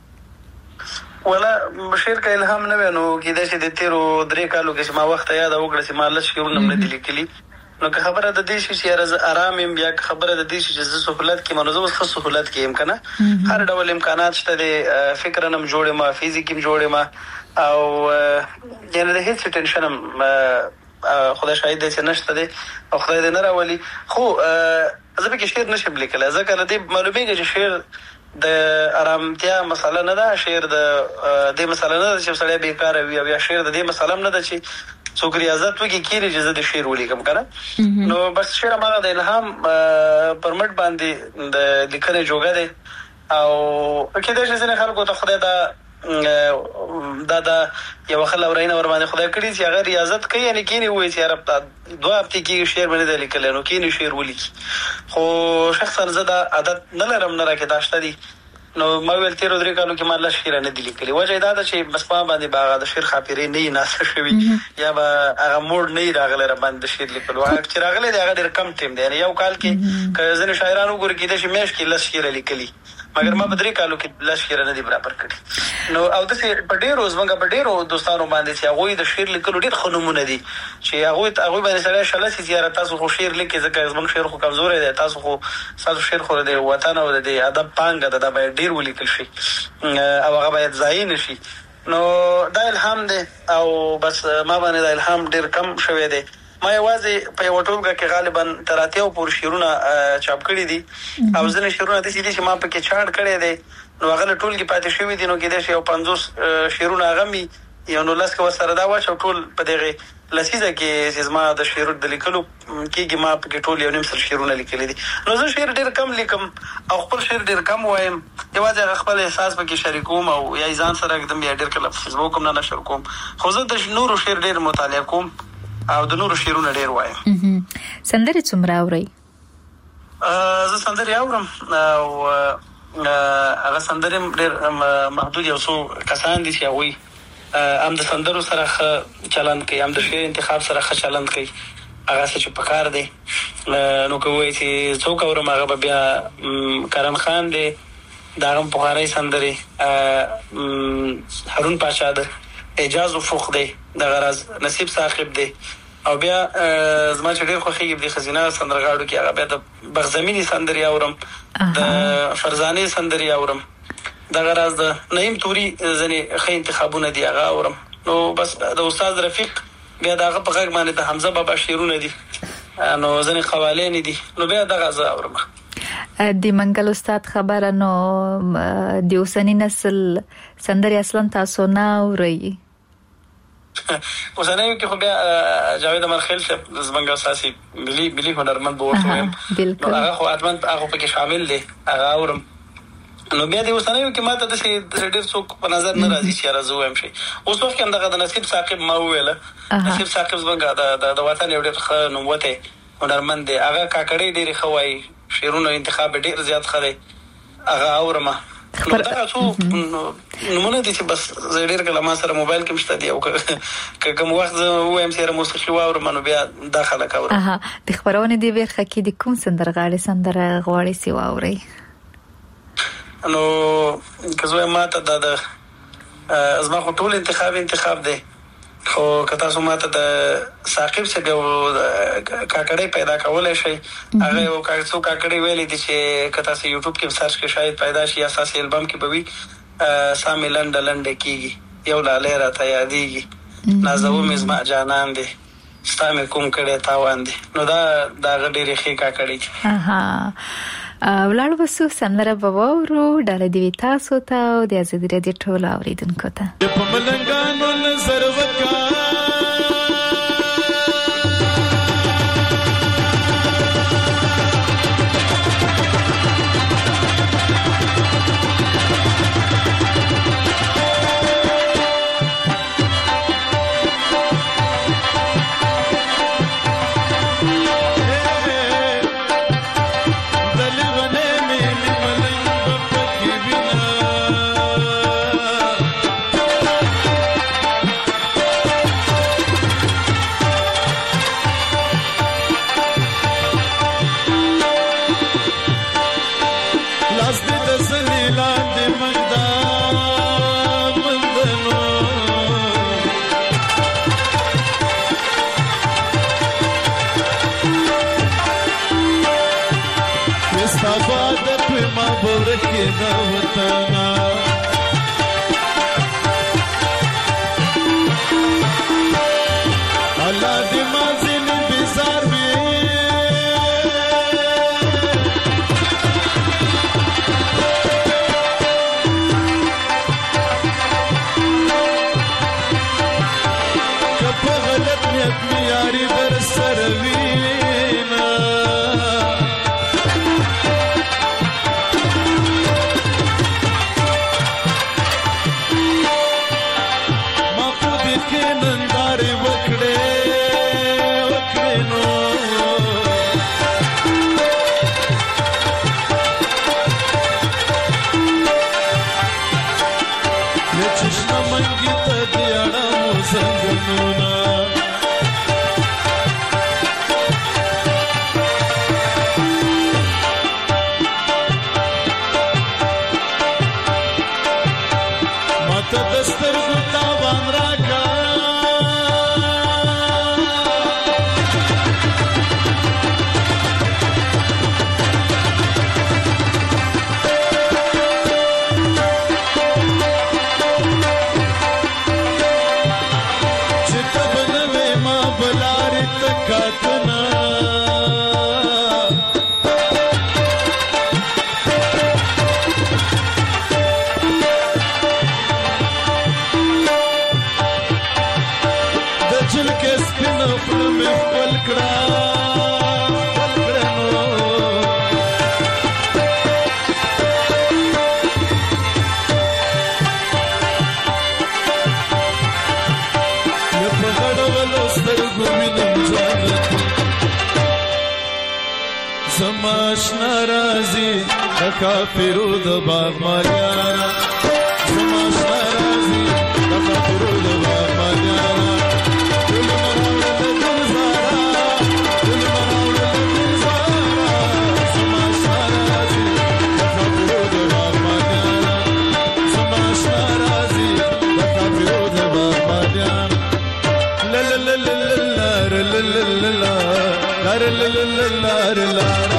ولا شعر که الهام نه وي نو کېدای شي د تېرو درې کالو کې چې ما وخت یاده وکړه چې ما لس شعرونه هم نه دي لیکلي. نو که خبره د دې شي چې یاره زه ارام یم یا که خبره د دې شي چې زه سهولت کې یم نو زه اوس ښه سهولت کې یم که نه. هر ډول امکانات شته دی. فکرا هم جوړ یم فزیک هم جوړ یم او یعنې د هېڅ ټینشن هم خدای شاهد دی چې نشته دی او خدای دې نه راولي. خو زه پکې شعر نشم لیکلی ځکه له دې معلومېږي چې شعر د ارامتیا مسله نه ده. شعر د دې مسله نه ده چې سړی بېکاره وي او یا شعر د دې مسله هم نه ده چې څوک ریاضت وکړي کېږي چې زه د شعر ولیکم که نه. نو بس شعر هماغه د الهام پر مټ باندې د لیکنې جوګه دی او کېدای شي ځینې خلکو ته خدای دا دا دا یوه ښه لورینه ورباندې خدای کړي چې هغه ریاضت کوي یعنې کېني ووایي چې یاره دوه هفتې کېږي شعر مې نه دی لیکلی نو کېني شعر ولیکي. خو شخصا زه دا عادت نه لرم نه راکې دا شته دي. نو ما ویل تېرو درې کالو کې ما لس شعره نه دي لیکلي. وجه یې دا ده چې بس ما باندې به هغه د شعر خاپیرۍ نه وي ناسته شوي یا به هغه موډ نه وي راغلی راباندې د شعر لیکلو. هغه چې راغلی دی هغه ډېر کم ټایم دی. یعنې یو کال کې که ځینې شاعران وګوري کېدای شي میاشت کې لس شعره لیکلي مګر ما په درې کالو کې لس شعره نه دي برابر کړي. نو او داسې په ډېرو زموږ په ډېرو دوستانو باندې چې هغوی د شعر لیکلو ډېر ښه نومونه دي چې هغوی هغوی باندې سړی شله شي چې یاره تاسو خو شعر لیکئ ځکه زموږ شعر خو کمزوری دی تاسو خو ستاسو شعر خو د وطن او د ادب پانګه ده دا باید ډېر ولیکل شي او هغه باید ضایع نه شي. نو دا الهام دی او بس ما باندې دا الهام ډېر کم شوی دی. ما یوازې په یوه ټولګه کې غالبا تر اتیاو پورې شعرونه چاپ کړي دي او ځینې شعرونه داسې دي چې ما پکې چاڼ کړی دی نو هغه له ټولګې پاتې شوي دي. نو کېدای شي یو پنځوس شعرونه هغه مي یو نو لس که ورسره دا واچو ټول په دغې لسیزه کې چې زما د شعر د لیکلو کېږي ما پکې ټول یو نیم سل شعرونه لیکلي دي. نو زه شعر ډېر کم لیکم او خپل شعر ډېر کم وایم. یوازې هغه خپل احساس پکې شریکوم او یا یې ځان سره ږدم یا ډېر کله فیسبوک هم نه نشر کوم. خو زه د نورو شعر ډېر مطالعه کوم او د نورو شعرونه ډېر وایم. سندرې څومره اورئ؟ زه سندرې اورم او هغه سندرې ډېر محدود یو څو کسان دي چې هغوی هم د سندرو سره ښه چلند کوي هم د شعر انتخاب سره ښه چلند کوي. هغه څه چې پکار دی نو که ووایي چې څوک اورم هغه به بیا کرم خان دی د هغه هم پخوانی سندرې هارون پاچا ده اعجاز افق دی دغه راز نصیب ثاقب دی او بیا زما چې ډېر خوښېږي د ښځینه سندرغاړو کې هغه بیا د بغزمینې سندرې اورم د فرزانې سندرې اورم دغه راز د نعیم توري ځینې ښه انتخابونه دي هغه اورم. نو بس د استاد رفیق بیا د هغه په غږ باندې د حمزه بابا شعرونه دي نو ځینې قوالین دي نو بیا دغه زه اورم. د منګل استاد خبره نو د اوسني نسل سندرې اصلا تاسو نه اورئ؟ اوسنیو کې خو بیا جاوید امرخیل صاحب زموږ اساسي ملي ملي هنرمند به ورته وایم نو هغه خو حتما هغه پکې شامل دی هغه اورم. نو بیا د اوسنیو کې ماته داسې ډېر څوک په نظر نه راځي چې یاره زه ووایم شي. اوس وخت کې همدغه د نصیب ثاقب ما وویله نصیب ثاقب زموږ د وطن یو ډېر ښه نوموتی هنرمند دی. هغه کاکړۍ ډېرې ښه وایي شعرونو انتخاب ډېر زیات ښه دی هغه اورمه. نو دغه څو نومونه دي چې بس زه ډېر کله ما سره موبایل کې هم شته دي او که کوم وخت زه ووایم چې یاره موسیقي واورم نو بیا دا خلک اورم. د خپرونې دې برخه کې د کوم سندرغاړي سندره غواړئ چې واورئ؟ نو که زه وایم ما ته دا د زما خو ټول انتخاب انتخاب دی خو که تاسو ماته د ثاقب څخه کاکړی پیدا کولای شئ هغه یو څو کاکړی ویلي دي چې که تاسو یوټیوب کې سرچ کې شاید پیدا شي یا اساسي البم کې به وي سامي لنډه لنډه کېږي یو لالی راته یادېږي نازوه مې زما جانان دی ستا مې کوم کړی تاوان دی نو دا د هغه ډېرې ښې کاکړی دي ولاړ بسو سندره به واورو ډاله دې وي تاسو ته او د ازادي راډیو ټولو اورېدونکو ته په ملنګانو نظر وکړه کافرو د باغ مالیانا زماش نارازی د کافرو د باغ مالیانا ټول مراوړه د ګلزارا ټول مراوړه د ګلزارا زماش نارازی د کافرو د باغ مالیانا زماش نارازی د کافرو د باغ مالیانا لللللللار لللللار لللللار لللللار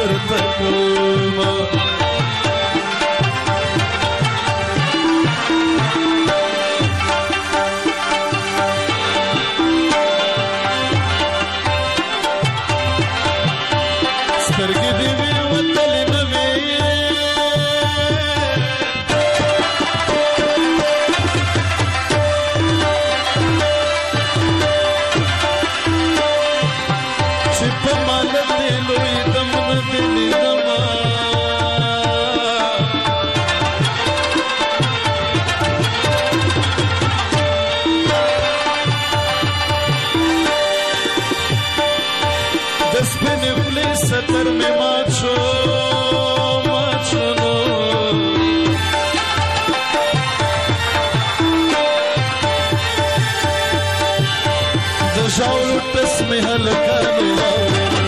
ورته کوما سترګې دې وي وتلې نه وي چې په مالت دې لوی دم نه دې لیدمه د سپینې خولې ستر مې مات شو مات شو نو د ژاړو ټس مې هلکانو واورېد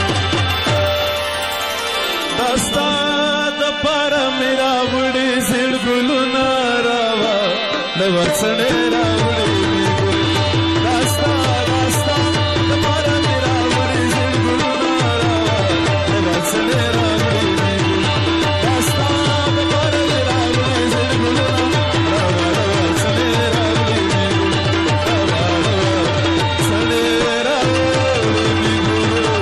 دا ستا دپاره مې راوړي زیړ ګلونه راوه د وڅڼې راوړي مې ګل دا ستا دا ستا دپاره مې راوړي زیړ ګلونه راوه د وڅڼې راوړي مې ګل دا ستا دپاره مې راوړي زیړ ګلونه راوه د وڅڼې راوړي مې ګل راوه د وڅڼې راوړي مې ګلونه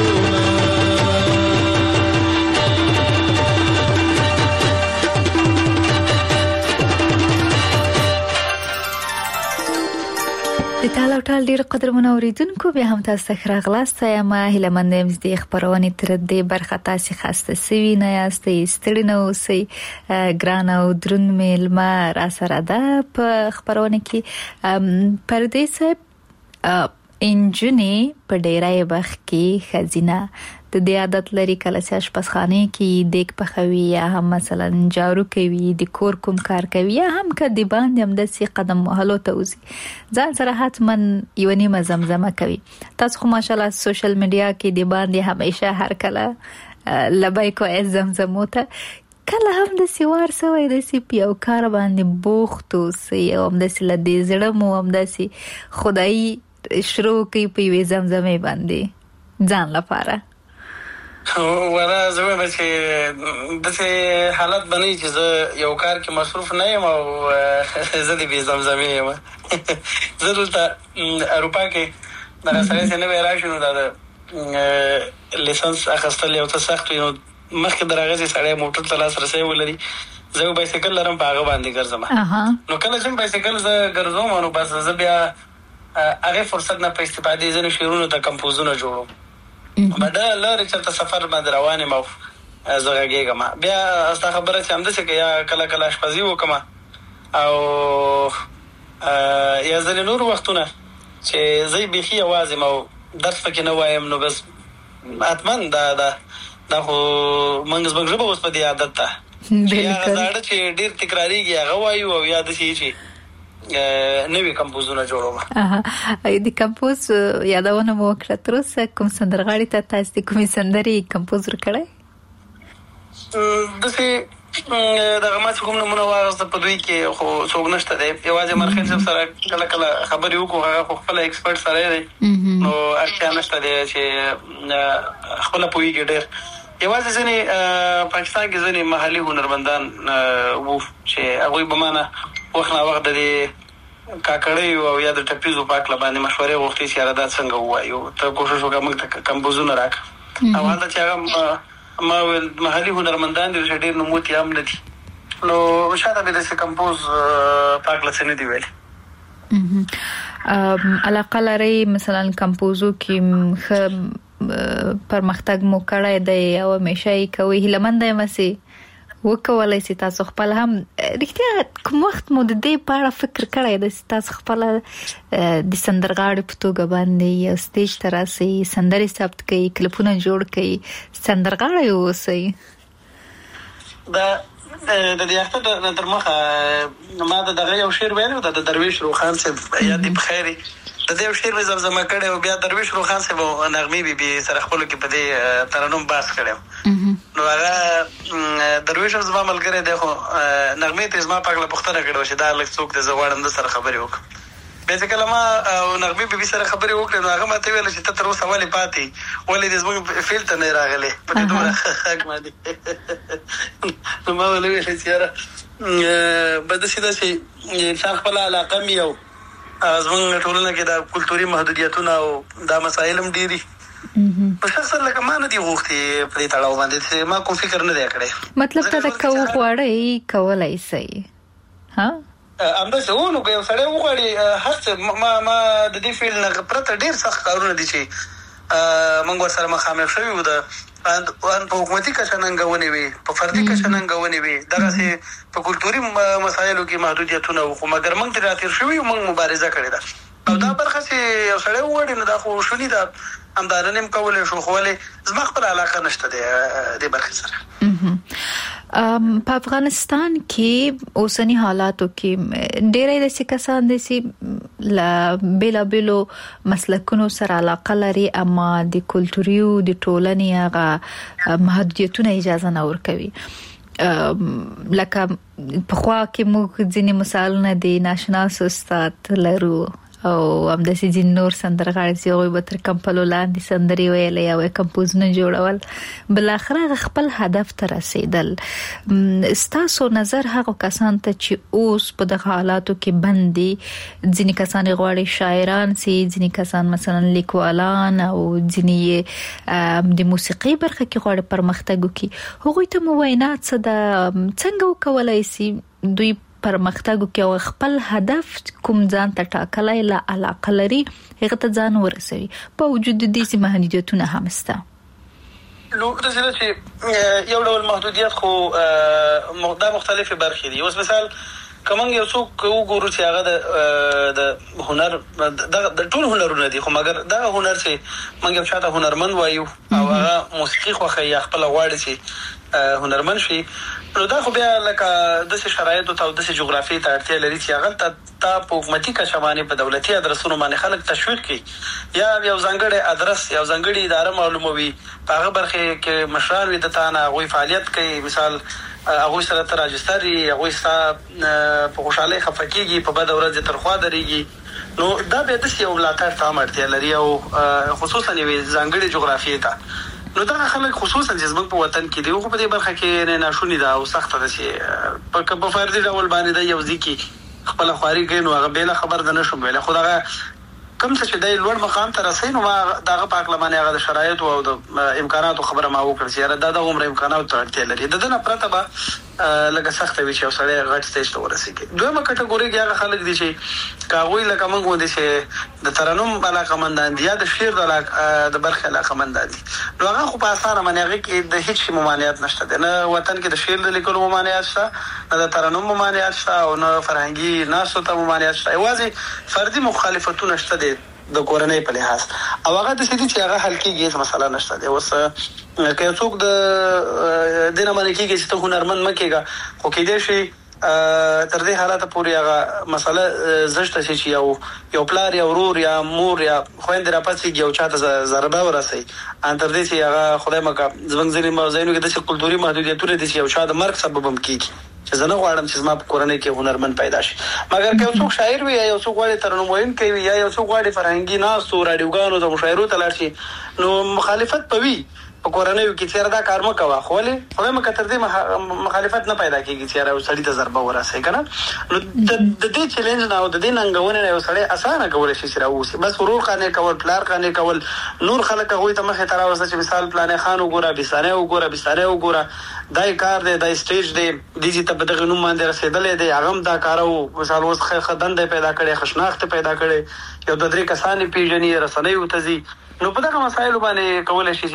د تاله او ټال ډیر قدرمن اوریدونکو بیا هم تاسو ته راغلاست یم هیله مند یم چې خبرونه تر دې برخه تاسو خاصه سوي نه یاستئ ستړي نه اوسئ ګران او درون میلمه را سره ده په خبرونه کې پردې صاحب انجنې په ډیرای بخ کې خزینه د دې عادت لري کله چې آشپزخانه کې دیګ پخوي یا هم مثلا جارو کوي د کور کوم کار کوي یا هم کدی باندې هم د سي قدم وهلو ته وزي ځان سره حتما یو نیمه زمزمه کوي تاسو خو ماشالله سوشل میډیا کې دی باندې همیشه هر کله لبایکو زمزمو ته کله هم د سیوار سوی د سی پیو کار باندې بوخت اوسئ او هم د سله دې زړه مو هم د سي خدای شروع کوي په وی زمزمه باندې ځان لپاره ولا زه وایم چې داسې حالت به نه وي چې زه یو کار کې مصروف نه یم او زه د بې زمزمې یم زه دلته اروپا کې دغه سړی چې نوی راشي نو دا د لیسنس اخیستل یو څه سخت وي نو مخکې د هغه سړی موټر ته لاسرسی ولري زه یو بایسکل لرم په هغه باندې ګرځم نو کله چې بایسکل زه ګرځوم نو بس زه بیا هغې فرصت نه په استفادې ځینې شعرونو ته کمپوزونه جوړوم بډه لرې چېرته سفر باندې روان یم او زه غږېږم بیا ستا خبره چې همداسې که یا کله کله اشپزي وکړم او یا ځینې نور وختونه چې زه یې بیخي یوازې یم او درس پکې نه وایم نو بس حتما دا دا دا خو موږ زموږ ژبه اوس په دې عادت ده چې یا هغه زاړه چې ډېر تکرارېږي هغه وایو او یا داسې چې نوی کمپوزونه جوړوم د کمپوز یادونه مو وکړه تر اوسه کوم سندرغاړي ته تاسو د کومې سندرې کمپوز کړی داسې دغه ما چې کوم نمونه واغسته په دوی کې خو څوک نشته دی یوازې مرخیل صاحب سره کله کله خبرې وکړو هغه خو خپله ایکسپرټ سړی دی نو اړتیا نشته دی چې خپله پوهېږي ډېر یوازې ځینې پاکستان کې ځینې محلي هنرمندان وو چې هغوی به مانه وخت نه وخت د دې کاکړیو او یا د ټپیزو په هکله باندې مشورې غوښتې چې یاره دا څنګه ووایو ته کوښښ وکړه موږ ته کمپوزونه راکړه او هلته چې هغه ما ویل محلي هنرمندان دي چې ډېر نوموتي هم نه دي نو شاته مې داسې کمپوز په هکله څه نه دي ویلي علاقه لرئ مثلا کمپوزو کې ښه پرمختګ مو کړی دی او همیشه یې کوئ هیله منده یم چې وکولای شي تاسو خپل هم رښتیا کوم وخت مو د دې په اړه فکر کړی دی چې تاسو خپل د سندرغاړي په توګه باندې یو سټیج ته راسئ سندرې ثبت کړئ کلیپونه جوړ کړئ سندرغاړی اوسئ دا د دې اختر تر مخه ما د دغه یو شعر ویلو د درویش روخان صاحب یاد په خیري د دې شعر مې زمزمه کړی او بیا درویش روخان صاحب او نغمې بي بي سره خپل کې په دې ترنم باس کړم نو هغه درویش زما ملګری دی خو نغمې ته زما پاکله پختنه کړو چې دا لږ څوک د زوړم د سره خبرې وکړم بیا چې کله ما او نغمې بیبي سره خبرې وکړې نو هغه ماته ویل چې ته تر اوسه ولې پاتې ولې دې زموږ فیل ته نه راغلی په دې دومره حق باندې نو ما ولې ویل چې یاره به داسې داسې انسان خپله علاقه مي او زموږ ټولنه کې دا کلتوري محدودیتونه او دا مسایل هم ډېر دي په شخصا لکه ما نه دي غوښتي په دې تړاو باندې چې ما کوم فکر نه دی کړی مطلب ته د کوو غواړئ کولی شئ ها همداسې و نو که یو سړی وغواړي هر څه ما ما د دې فیل نه پرته ډېر سخت کارونه دي چې موږ ورسره مخامخ شوي وو د په حکومتي کچه ننګونې وي په فردي کچه ننګونې وي دغسې په کلتوري مسایلو کې محدودیتونه وو خو مګر موږ ترې راتېر شوي یو موږ مبارزه کړې ده او دا برخه چې یو سړی وغواړي نو دا خو شوني ده همدا نه نیم کولی شو خو ولې زما خپله علاقه نشته دی دې برخې سره په افغانستان کې اوسنی حالاتو کې ډېری داسې کسان دي چې له بېلابېلو مسلکونو سره علاقه لري اما د کلتوري او د ټولنې هغه محدودیتونه اجازه نه ورکوي لکه پخوا کې موږ ځینې مثالونه د ناشناس استاد لرو او همداسې ځینې نور سندرغاړي چې هغوی به تر کمپلو لاندې سندرې ویلې او کمپوزونه جوړول بالاخره هغه خپل هدف ته رسېدل. ستاسو نظر هغو کسان ته چې اوس په دغه حالاتو کې بند دي ځینې کسان غواړي شاعران سي ځینې کسان مثلا لیکوالان او ځینې د موسیقي برخه کې غواړي پرمختګ وکړي هغوی ته مو وینا څه ده څنګه وکولای سي دوی پرمختګ کې او خپل هدف کوم ځان ته ټاکلای لا علاقه لري هغه ته ځان ورسوي په وجود د دې محدودیتونه هم شته نو د زړه چې یو ډول محدودیت خو دا مختلفې برخې دي اوس مثال کوم یو څوک وګورو چې هغه د هنر د ټول هنرونه دي خو مګر دا هنر چې موږ یو چاته هنرمند وایو او هغه موسیقي خوښوي یا خپل غواړي چې هنرمند شي نو دا خو بیا لکه داسې شرایطو ته او داسې جغرافیې ته اړتیا لري چې هغه ته په حکومتي کچه باندې په دولتي ادرسونو باندې خلک تشویق کړي یا یو ځانګړی ادرس یو ځانګړې اداره معلوموي په هغه برخې کې مشران وي د تا نه هغوی فعالیت کوي مثال هغوی سره ته راجستر یي هغوی ستا په خوشحالۍ خفه کېږي په بده ورځ یې تر خوا درېږي نو دا بیا داسې یو ملاتړ ته هم اړتیا لري او خصوصا یوې ځانګړې جغرافیې ته نو دا خلک خصوصا چې زموږ په وطن کې دي خو په دې برخه کې ناشوني ده او سخته ده چې په فردي ډول باندې د یو ځای کې خپله خواري کوي نو هغه بېله خبر ده نه شم ویلی خو دغه کوم څه چې دی لوړ مقام ته رسوي نو ما د هغه په هکله باندې هغه د شرایطو او د امکاناتو خبره ما وکړه چې یاره دا د عمره امکاناتو ته اړتیا لري د ده نه پرته به لکه سخته وي چې یو سړی غټ سټیج ته ورسېږي دویمه کټګوري کې هغه خلک دي چې که هغوی لکه موږ غوندې چې د ترنم علاقهمندان دي یا د شعر د د برخې علاقهمندان دي نو هغه خو په اسانه باندې هغې کې د هېڅ شي ممانعت نشته دی نه وطن کې د شعر د لیکلو ممانعت شته نه د ترنم ممانعت شته او نه فرهنګي ناستو ته ممانعت شته یوازې فردي مخالفتونه شته دی د کورنۍ په لحاظ او هغه داسې دي چې هغه حل کېږي هېڅ مسله نشته دی اوس که یو څوک د دې نه منع کېږي چې ته هنرمند مه کېږه خو کېدای شي تر دې حالته پورې هغه مسله زشته شي چې یو یو پلار یا ورور یا مور یا خویندې راپاڅېږي او چاته ضربه ورسوي ان تر دې چې هغه خدای مکړه زموږ ځینې ځایونو کې داسې کلتوري محدودیتونه دي چې یو چا د مرګ سبب هم کېږي چې زه نه غواړم چې زما په کورنۍ کې هنرمند پیدا شي مګر که یو څوک شاعر وي یا یو څوک غواړي ترنم ویونکی وي یا یو څوک غواړي فرهنګي ناستو راډیوګانو ته مشاعرو ته لاړ شي نو مخالفت به وي په کورنیو کې چې یاره دا کار مه کوه خو ولې خدای مکړه تر دې مخالفت نه پیدا کېږي چې یاره یو سړي ته ضربه ورسوي که نه نو د دې چیلنج نه او د دې ننګونې نه یو سړی اسانه کولی شي چې راووسي بس ورور قانع کول پلار قانع کول نور خلک هغوی ته مخې ته راوسته چې مثال پلانې خان وګوره بستانۍ وګوره بستانۍ وګوره دا کار دی دا سټیج دی دې چې ته په دغې نوم باندې رسېدلی دی هغه هم دا کاره و مثال اوس ښه دنده پیدا کړې ښه شناخت پیدا کړې یو دوه درې کسان یې پېژني رسنیو ته ځي نو په دغه مسایلو باندې کولی شي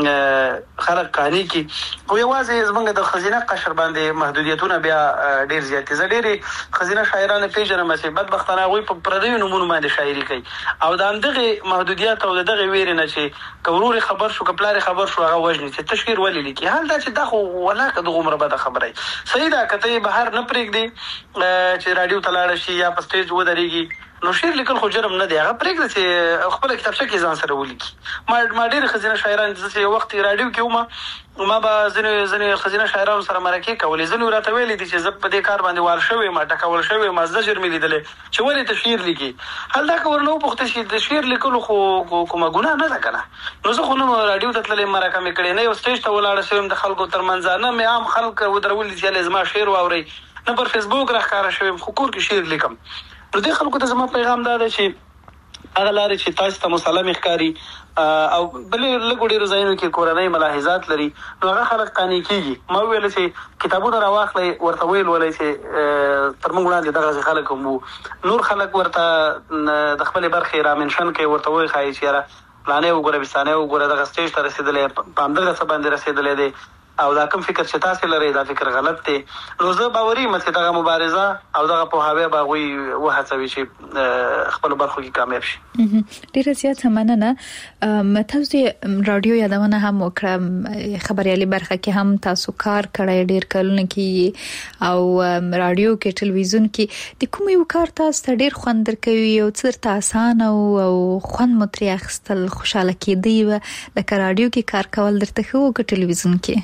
چې خلک قانع کړي خو یوازې زموږ د ښځینه قشر باندې محدودیتونه بیا ډېر زیات دي زه ډېرې ښځینه شاعرانې پېژنم چې بدبختانه هغوی په پردیو نومونو باندې شاعري کوي او د همدغې محدودیت او د دغې ویرې نه چې که ورور یې خبر شو که پلار یې خبر شو هغه وژني چې ته شعر ولې لیکي حال دا چې دا خو ولاکه دغومره بده خبره وي صحیح ده که ته یې بهر نه پرېږدې چې راډیو ته لاړه شي یا په سټیج ودرېږي نو شعر لیکل خو جرم نه دی هغه پرېږده چې خپله کتابچه کې ځان سره ولیکي ما ما ډېرې ښځینه شاعران چې یو وخت راډیو کې وم ما به ځینې ځینې ښځینه شاعرانو سره مرکې کولې ځینې راته ویلي دي چې زه په دې کار باندې وار شوی یم ټکول شوی یم زجر مې لیدلی چې ولې ته شعر لیکي هلته که ورنه وپوښته چې د شعر لیکلو خو کومه ګناه نه ده که نه نو زه خو نه راډیو ته تللی مرکه مې کړې نه یو سټیج ته ولاړه شوی یم د خلکو تر منځ نه مې عام خلک ودرولي چې هلې زما شعر واورئ نه پر فیسبوک راښکاره شوی یم خو کور کې شعر لیکم نو دې خلکو ته زما پیغام دا دی چې هغه لارې چې تاسو ته مسلمې ښکاري او بلې لږو ډېرو ځایونو کې کورنۍ ملاحظات لري نو هغه خلک قانع کېږي ما وویله چې کتابونه راواخلئ ورته ویل ولئ چې تر موږ وړاندې دغسې خلک هم وو نور خلک ورته د خپلې برخې را منشن کوي ورته وښایي چې یاره فلانی وګوره بستانی وګوره دغه سټیج ته رسېدلی په همدغه څه باندې رسېدلی دی او دا کوم فکر چې تاسې لرئ دا فکر غلط دی نو زه باوري یم چې دغه مبارزه او دغه پوهاوی به هغوی وهڅوي چې خپلو برخو کې کامیاب شي ډېره زیاته مننه تاسو د راډیو یادونه هم وکړه خبریالي برخه کې هم تاسو کار کړی ډېر کلونه کېږي او راډیو کې ټلویزیون کې د کوم یو کار تاسو ته ډېر خوند درکوي او څه درته اسانه او خوند مو ترې اخیستل خوشحاله کېدی وه لکه راډیو کې کار کول درته ښه و که ټلویزیون کې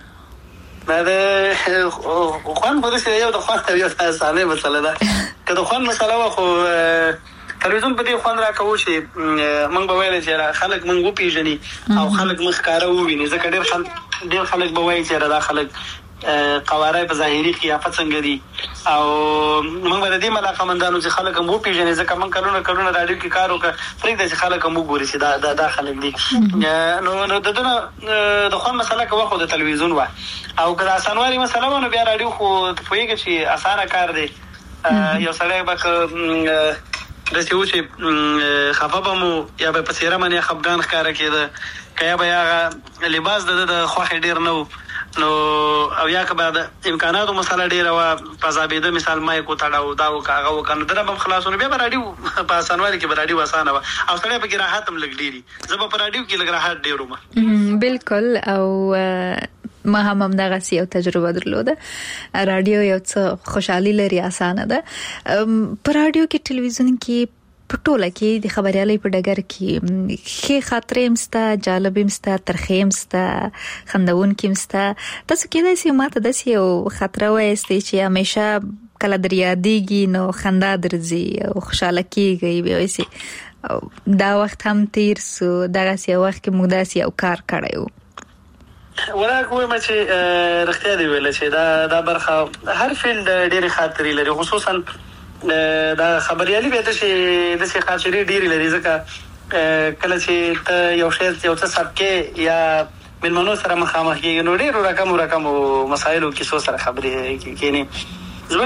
دا د خوند خو داسې یو د خوند او یو د اسانۍ مسله ده که د خوند مسله وه خو تلویزیون په دې خوند راکوو چې موږ به ویلی چې خلک موږ وپېژني او خلک موږ ښکاره وویني ځکه ډېر ډېر خلک به وایي چې دا خلک قواره په ظاهري قیافت څنګه دي او موږ به د دې علاقمندانو چې خلک هم وپېژني ځکه موږ کلونه کلونه راډیو کې کار وکړه پرېږده چې خلک هم وګوري چې دا دا خلک دي نو نو د ده نه د خوند مسله که وه خو د تلویزیون وه او که د اسانوالي مسله وه نو بیا راډیو خو ته پوهېږې چې اسانه کار دی یو سړی به که داسې و چې خفه به مو یا به په څېره باندې خفګان ښکاره کېده که یا به هغه لباس د ده د خوښې ډېر نه و نو او یا که به د امکاناتو مسله ډېره وه پذابېده مثال مایک وتړه او دا وکړه هغه وکړه نو دنه به هم خلاصونه بیا به راډیو په اسانوالي کې به راډیو اسانه وه او سړی پکې راحت هم لږ ډېري زه به په راډیو کې لږ راحت ډېر وم بلکل او ما هم همدغسې یو تجربه درلوده راډیو یو څه خوشحالي لري اسانه ده په راډیو کې ټلویزیون کې په ټوله کې د خبریالۍ په ډګر کې ښې خاطرې هم شته جالبې هم شته ترخې هم شته خندونکې هم شته تاسو کېدای شي ما ته داسې یو خاطره وایستئ چې همیشه کله در یادېږي نو خندا درځي او خوشحاله کېږئ بیا وایسي دا وخت هم تیر سو دغسې یو وخت کې موږ داسې یو کار کړی و ولاک وایم چې رښتیا دی ویله چې دا دا برخه هر فیلډ ډېرې خاطرې لري خصوصا دا خبریالي بیا داسې داسې خاطرې ډېرې لري ځکه کله چې ته یو شی یو څه ثبت کې یا مېلمنو سره مخامخ کېږي نو ډېرو رقمو رقمو مسایلو کیسو سره خبرې کېنې زموږ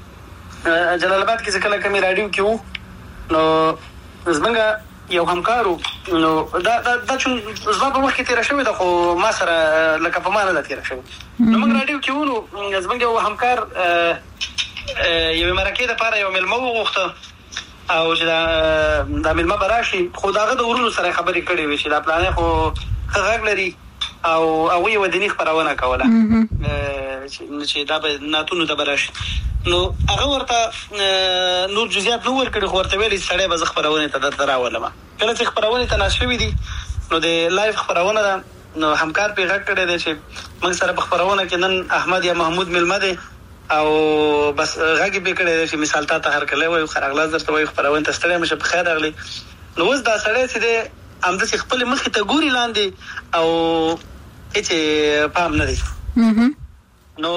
جلال آباد کې چې کله کمې راډیو کې وو نو زموږ یو همکارو نو دا دا دا چې زما په وخت کې تېره شوې ده خو ما سره لکه په ما نه ده تېره شوې نو موږ راډیو کې وو نو زموږ یو همکار یوې مرکې دپاره یو مېلمه وغوښته او چې دا دا مېلمه به راشي خو د هغه د ورونو سره خبرې کړې وې چې دا پلانی خو ښه غږ لري او هغوی یوه دیني خپرونه کوله چې دا به نعتونو ته به راشي نو هغه ورته نور جزیات نه ورکړي خو ورته ویلي سړی به زه خپرونې ته درته راولمه کله چې خپرونې ته ناست شوي دي نو د لایف خپرونه ده نو همکار پرې غږ کړی دی چې موږ سره په خپرونه کې نن احمد یا محمود مېلمه دی او بس غږ یې پرې کړی دی چې مثال تا ته هرکلی وایو ښه راغلاست درته وایو خپرونې ته ستړی مه شه په خیر راغلی نو اوس دا سړی چې دی همداسې خپلې مخې ته ګوري لاندې او هېڅ پام نه دی نو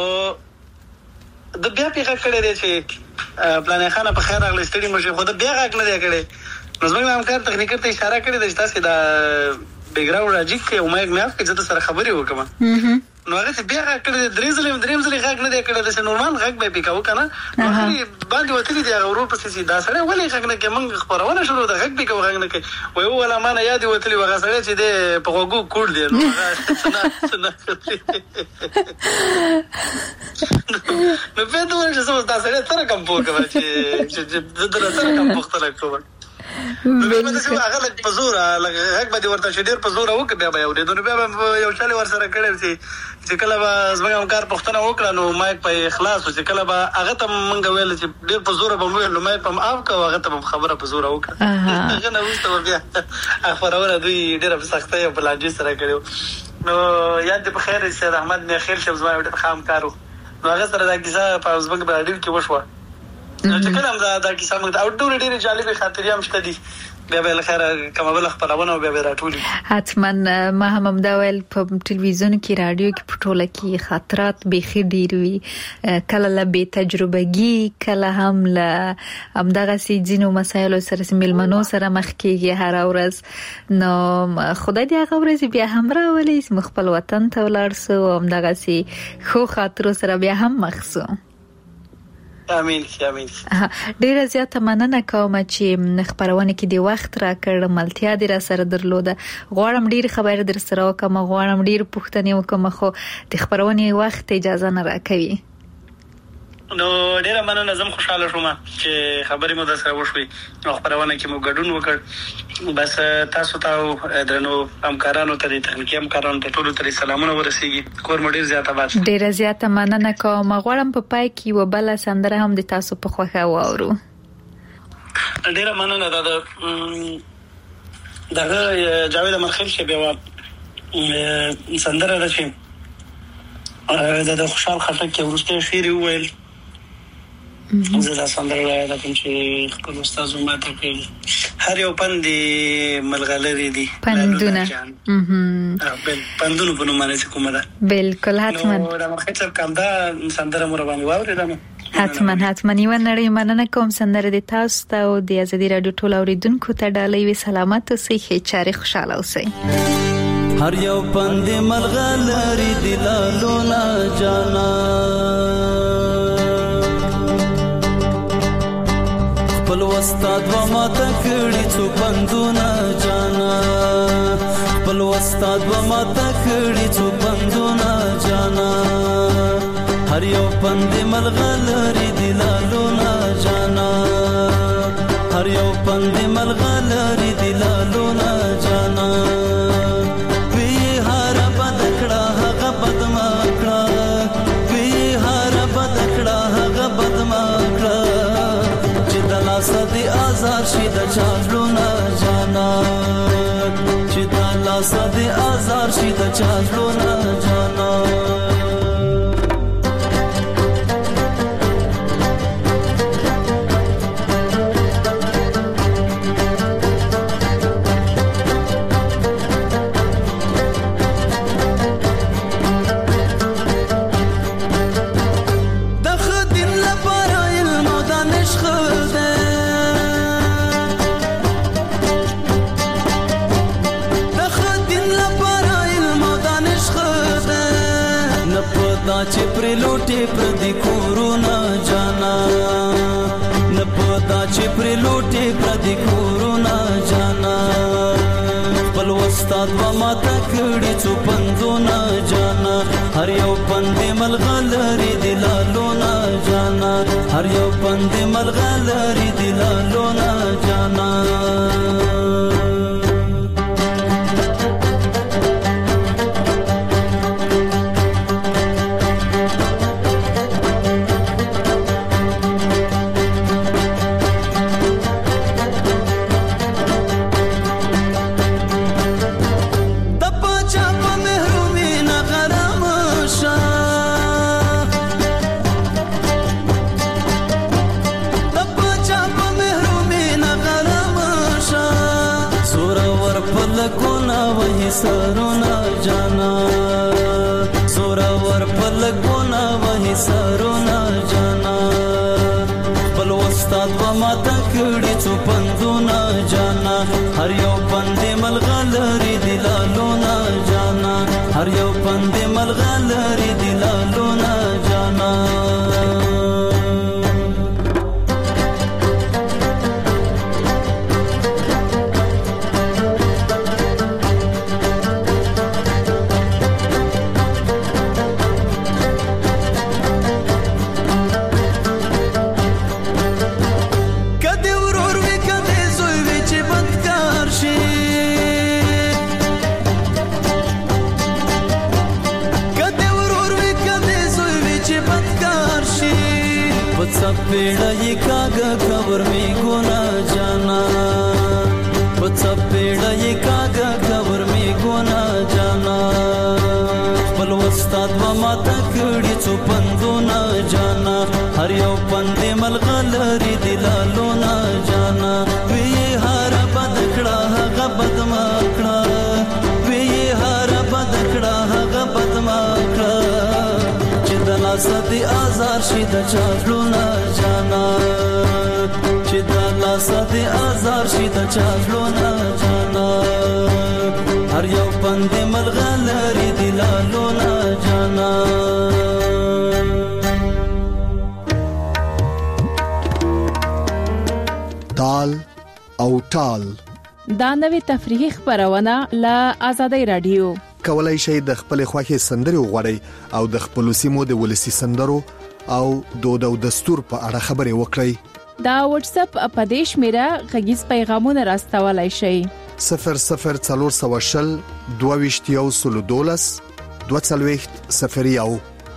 د بیا پې غږ کړی دی چې پلانی خانه په خیر راغلی ستړي مه شئ خو د بیا غږ نه دی کړی نو زموږ همکار تخنیکر ته اشاره کړې ده چې تاسې دا بیکګراونډ راجیک کړئ او مایک مې اف کړئ زه درسره خبرې وکړم نو هغه چې بیا غږ کړی دی درې ځلې درېیم ځلې غږ نه دی کړی داسې نورمال غږ به یې پې کوو که نه نو هغې باندې وتلي دي هغه ورور پسې چې دا سړی ولې غږ نه کوي موږ خپرونه شروع ده غږ پې کوو غږ نه کوي وایي وویله ما نه یاد یې وتلي و هغه سړی چې دی په غوږو کوڼ دی نو هغه څه نه نو بیا ته ووایم چې زه اوس دا سړی څه رقم پوه کوم چې زه دله څه رقم پوښتنه کوم نو به څه هغه لږ په زور لږ هک به ورته چې ډیر په زور وکړ بیا به یو دې نو بیا یو چالي ور سره کړی چې چې کله به زما کار پښتنه وکړه نو مایک په اخلاص چې کله به هغه ته مونږ ویل چې ډیر په زور به ویل نو مایک په اف کا هغه ته خبره په زور وکړه هغه نو وسته بیا خبرونه دوی ډیر په سختۍ په لاجی سره کړو نو یاد په خیر سید احمد نه خیر شپ زما ډیر خام کارو نو هغه سره د کیسه په زبنګ په اډیو کې وشو نو چې کله دا د کیسه موږ او ډېر ډېر جالب خاطرې هم شته دي بیا به لخر کومه بل خبرونه بیا به راټولي حتما ما هم همدا ویل په ټلویزیون کې رادیو کې پټوله کې خاطرات به خې ډیر وی کله له به تجربهګي کله هم له همدغه سي جنو مسایل سره ملمنو سره مخ کېږي هر ورځ نو خدای دې هغه ورځ بیا هم راولي مخبل وطن ته ولاړ سو همدغه سي خو خاطر سره بیا هم مخسو امين امين ډیره زیاته مننه کوم چې خبرونه کې دی وخت را کړ ملتیا دې را سره درلوده غواړم ډیر خبر در سره وکم غواړم ډیر پوښتنې وکم خو د خبرونه وخت اجازه نه راکوي نو ډیره مننه زم خوشاله شوم چې خبرې مو د سره وشوي نو خبرونه کې مو ګډون وکړ بس تاسو ته درنو همکارانو ته د تخنیکی همکارانو ته ټول ته سلامونه ورسیږي کور مو ډیر زیاته باش ډیره زیاته مننه کوم غواړم په پای کې وبله سندره هم د تاسو په خوښه واورو ډیره مننه دا دغه جاوید مرخیل شه بیا سندره راځي دا د خوشحال خټک کې ورسته شعر وویل زه دا سندره دا کوم چې خپل استاد ماته کړی هر یو پندې ملغلری دي پندونه اها بل پندونه په نوم باندې کومه ده بالکل حتما نو دا مخکې کوم دا سندره مور باندې واورېدم حتما حتما یو نړۍ مننه کوم سندره د تاسو ته او د ازادي رادیو ټول اوریدونکو ته ډالۍ وي سلامت اوسئ ښه چاري خوشاله اوسئ هر یو پندې ملغلری دی لالونه جانا خپل استاد و ماته کړي څو پندونه جانا خپل استاد و ماته کړي څو پندونه جانا هر یو پندې ملغلری دی لالونه جانا هر یو پندې ملغلری دی لالونه جانا صدی آزاد شي د چالو نه جانا چې دا لا صدی آزاد شي د چالو نه جانا چې پر لوټي پر دې کورونا جانا نه پتا چې پر لوټي پر دې کورونا جانا خپل استاد و ماته کړي څو پندونه جانا هر یو پندې ملغلری دی لالونه جانا هر یو پندې ملغلری دی لالونه جانا سرونا جانا سورا ور پلګونا وਹੀ سرونا جانا خپل استاد و ماته کړي څو پندونه جانا هر یو پندې ملغلری دی لالونه جانا هر یو پندې ملغلری دی لالونه جانا चपेड़ाई कागा खबर में गोना जाना, वो चपेड़ाई कागा खबर में गोना जाना, बलवस्ताद व माता कड़ी चुपंदो ना जाना, हर यौ पंदे मलगलरी दिलालो ना जाना, वे ये हारा बदकड़ा हगा बदमाकड़ा, वे ये हारा बदकड़ा हगा बदमाकड़ा, चिदला सदी आजार शिदा चालो ना जाना, चिदला सदी आजार शिदा चालो ना जाना, हर यौ पंदे मलगलरी दिलालो ना जाना. تال او ټال دا نوې تفریحي خبرونه له آزادۍ رادیو. کولای شئ د خپل خوښي سندري وغوړئ او د خپل سیمو د ولسی سندرو او دود او دستور په اړه خبرې وکړئ. دا واتس اپ اپدیش میرا غږیز پیغامونه راستولای شئ. صفر صفر څلور سوه شل دوه ویشت یو سلو دولس دوه څلوېښت صفر یو.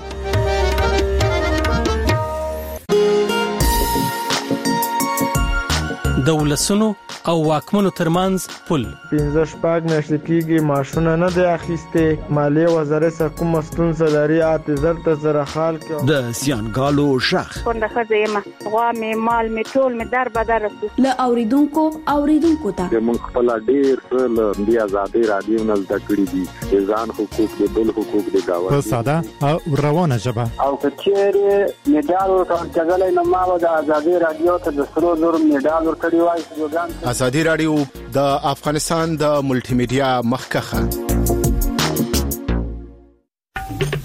دولسونو او واکمنو ترمنځ پل پنځه شپږ میاشتې کېږي ماشونه نه دی اخیستې. مالیې وزارت سره کومه ستونزه لري اته زر ته زره خال کې د زیانګالو شخ څنګه ښځه یم غوا مې مال مې ټول مې در بدر له اوریدونکو اوریدونکو ته موږ خپل ډیر څه د آزادۍ رادیو نه زده کړي دي، ځان حقوق د بل حقوق د گاوند په ساده او روانه ژبه او کچېره میډال ورکړل نه ما د آزادۍ رادیو ته د سرو زر میډال ورکړی وای. آزادۍ رادیو د افغانستان د ملټي میډیا مخکخه.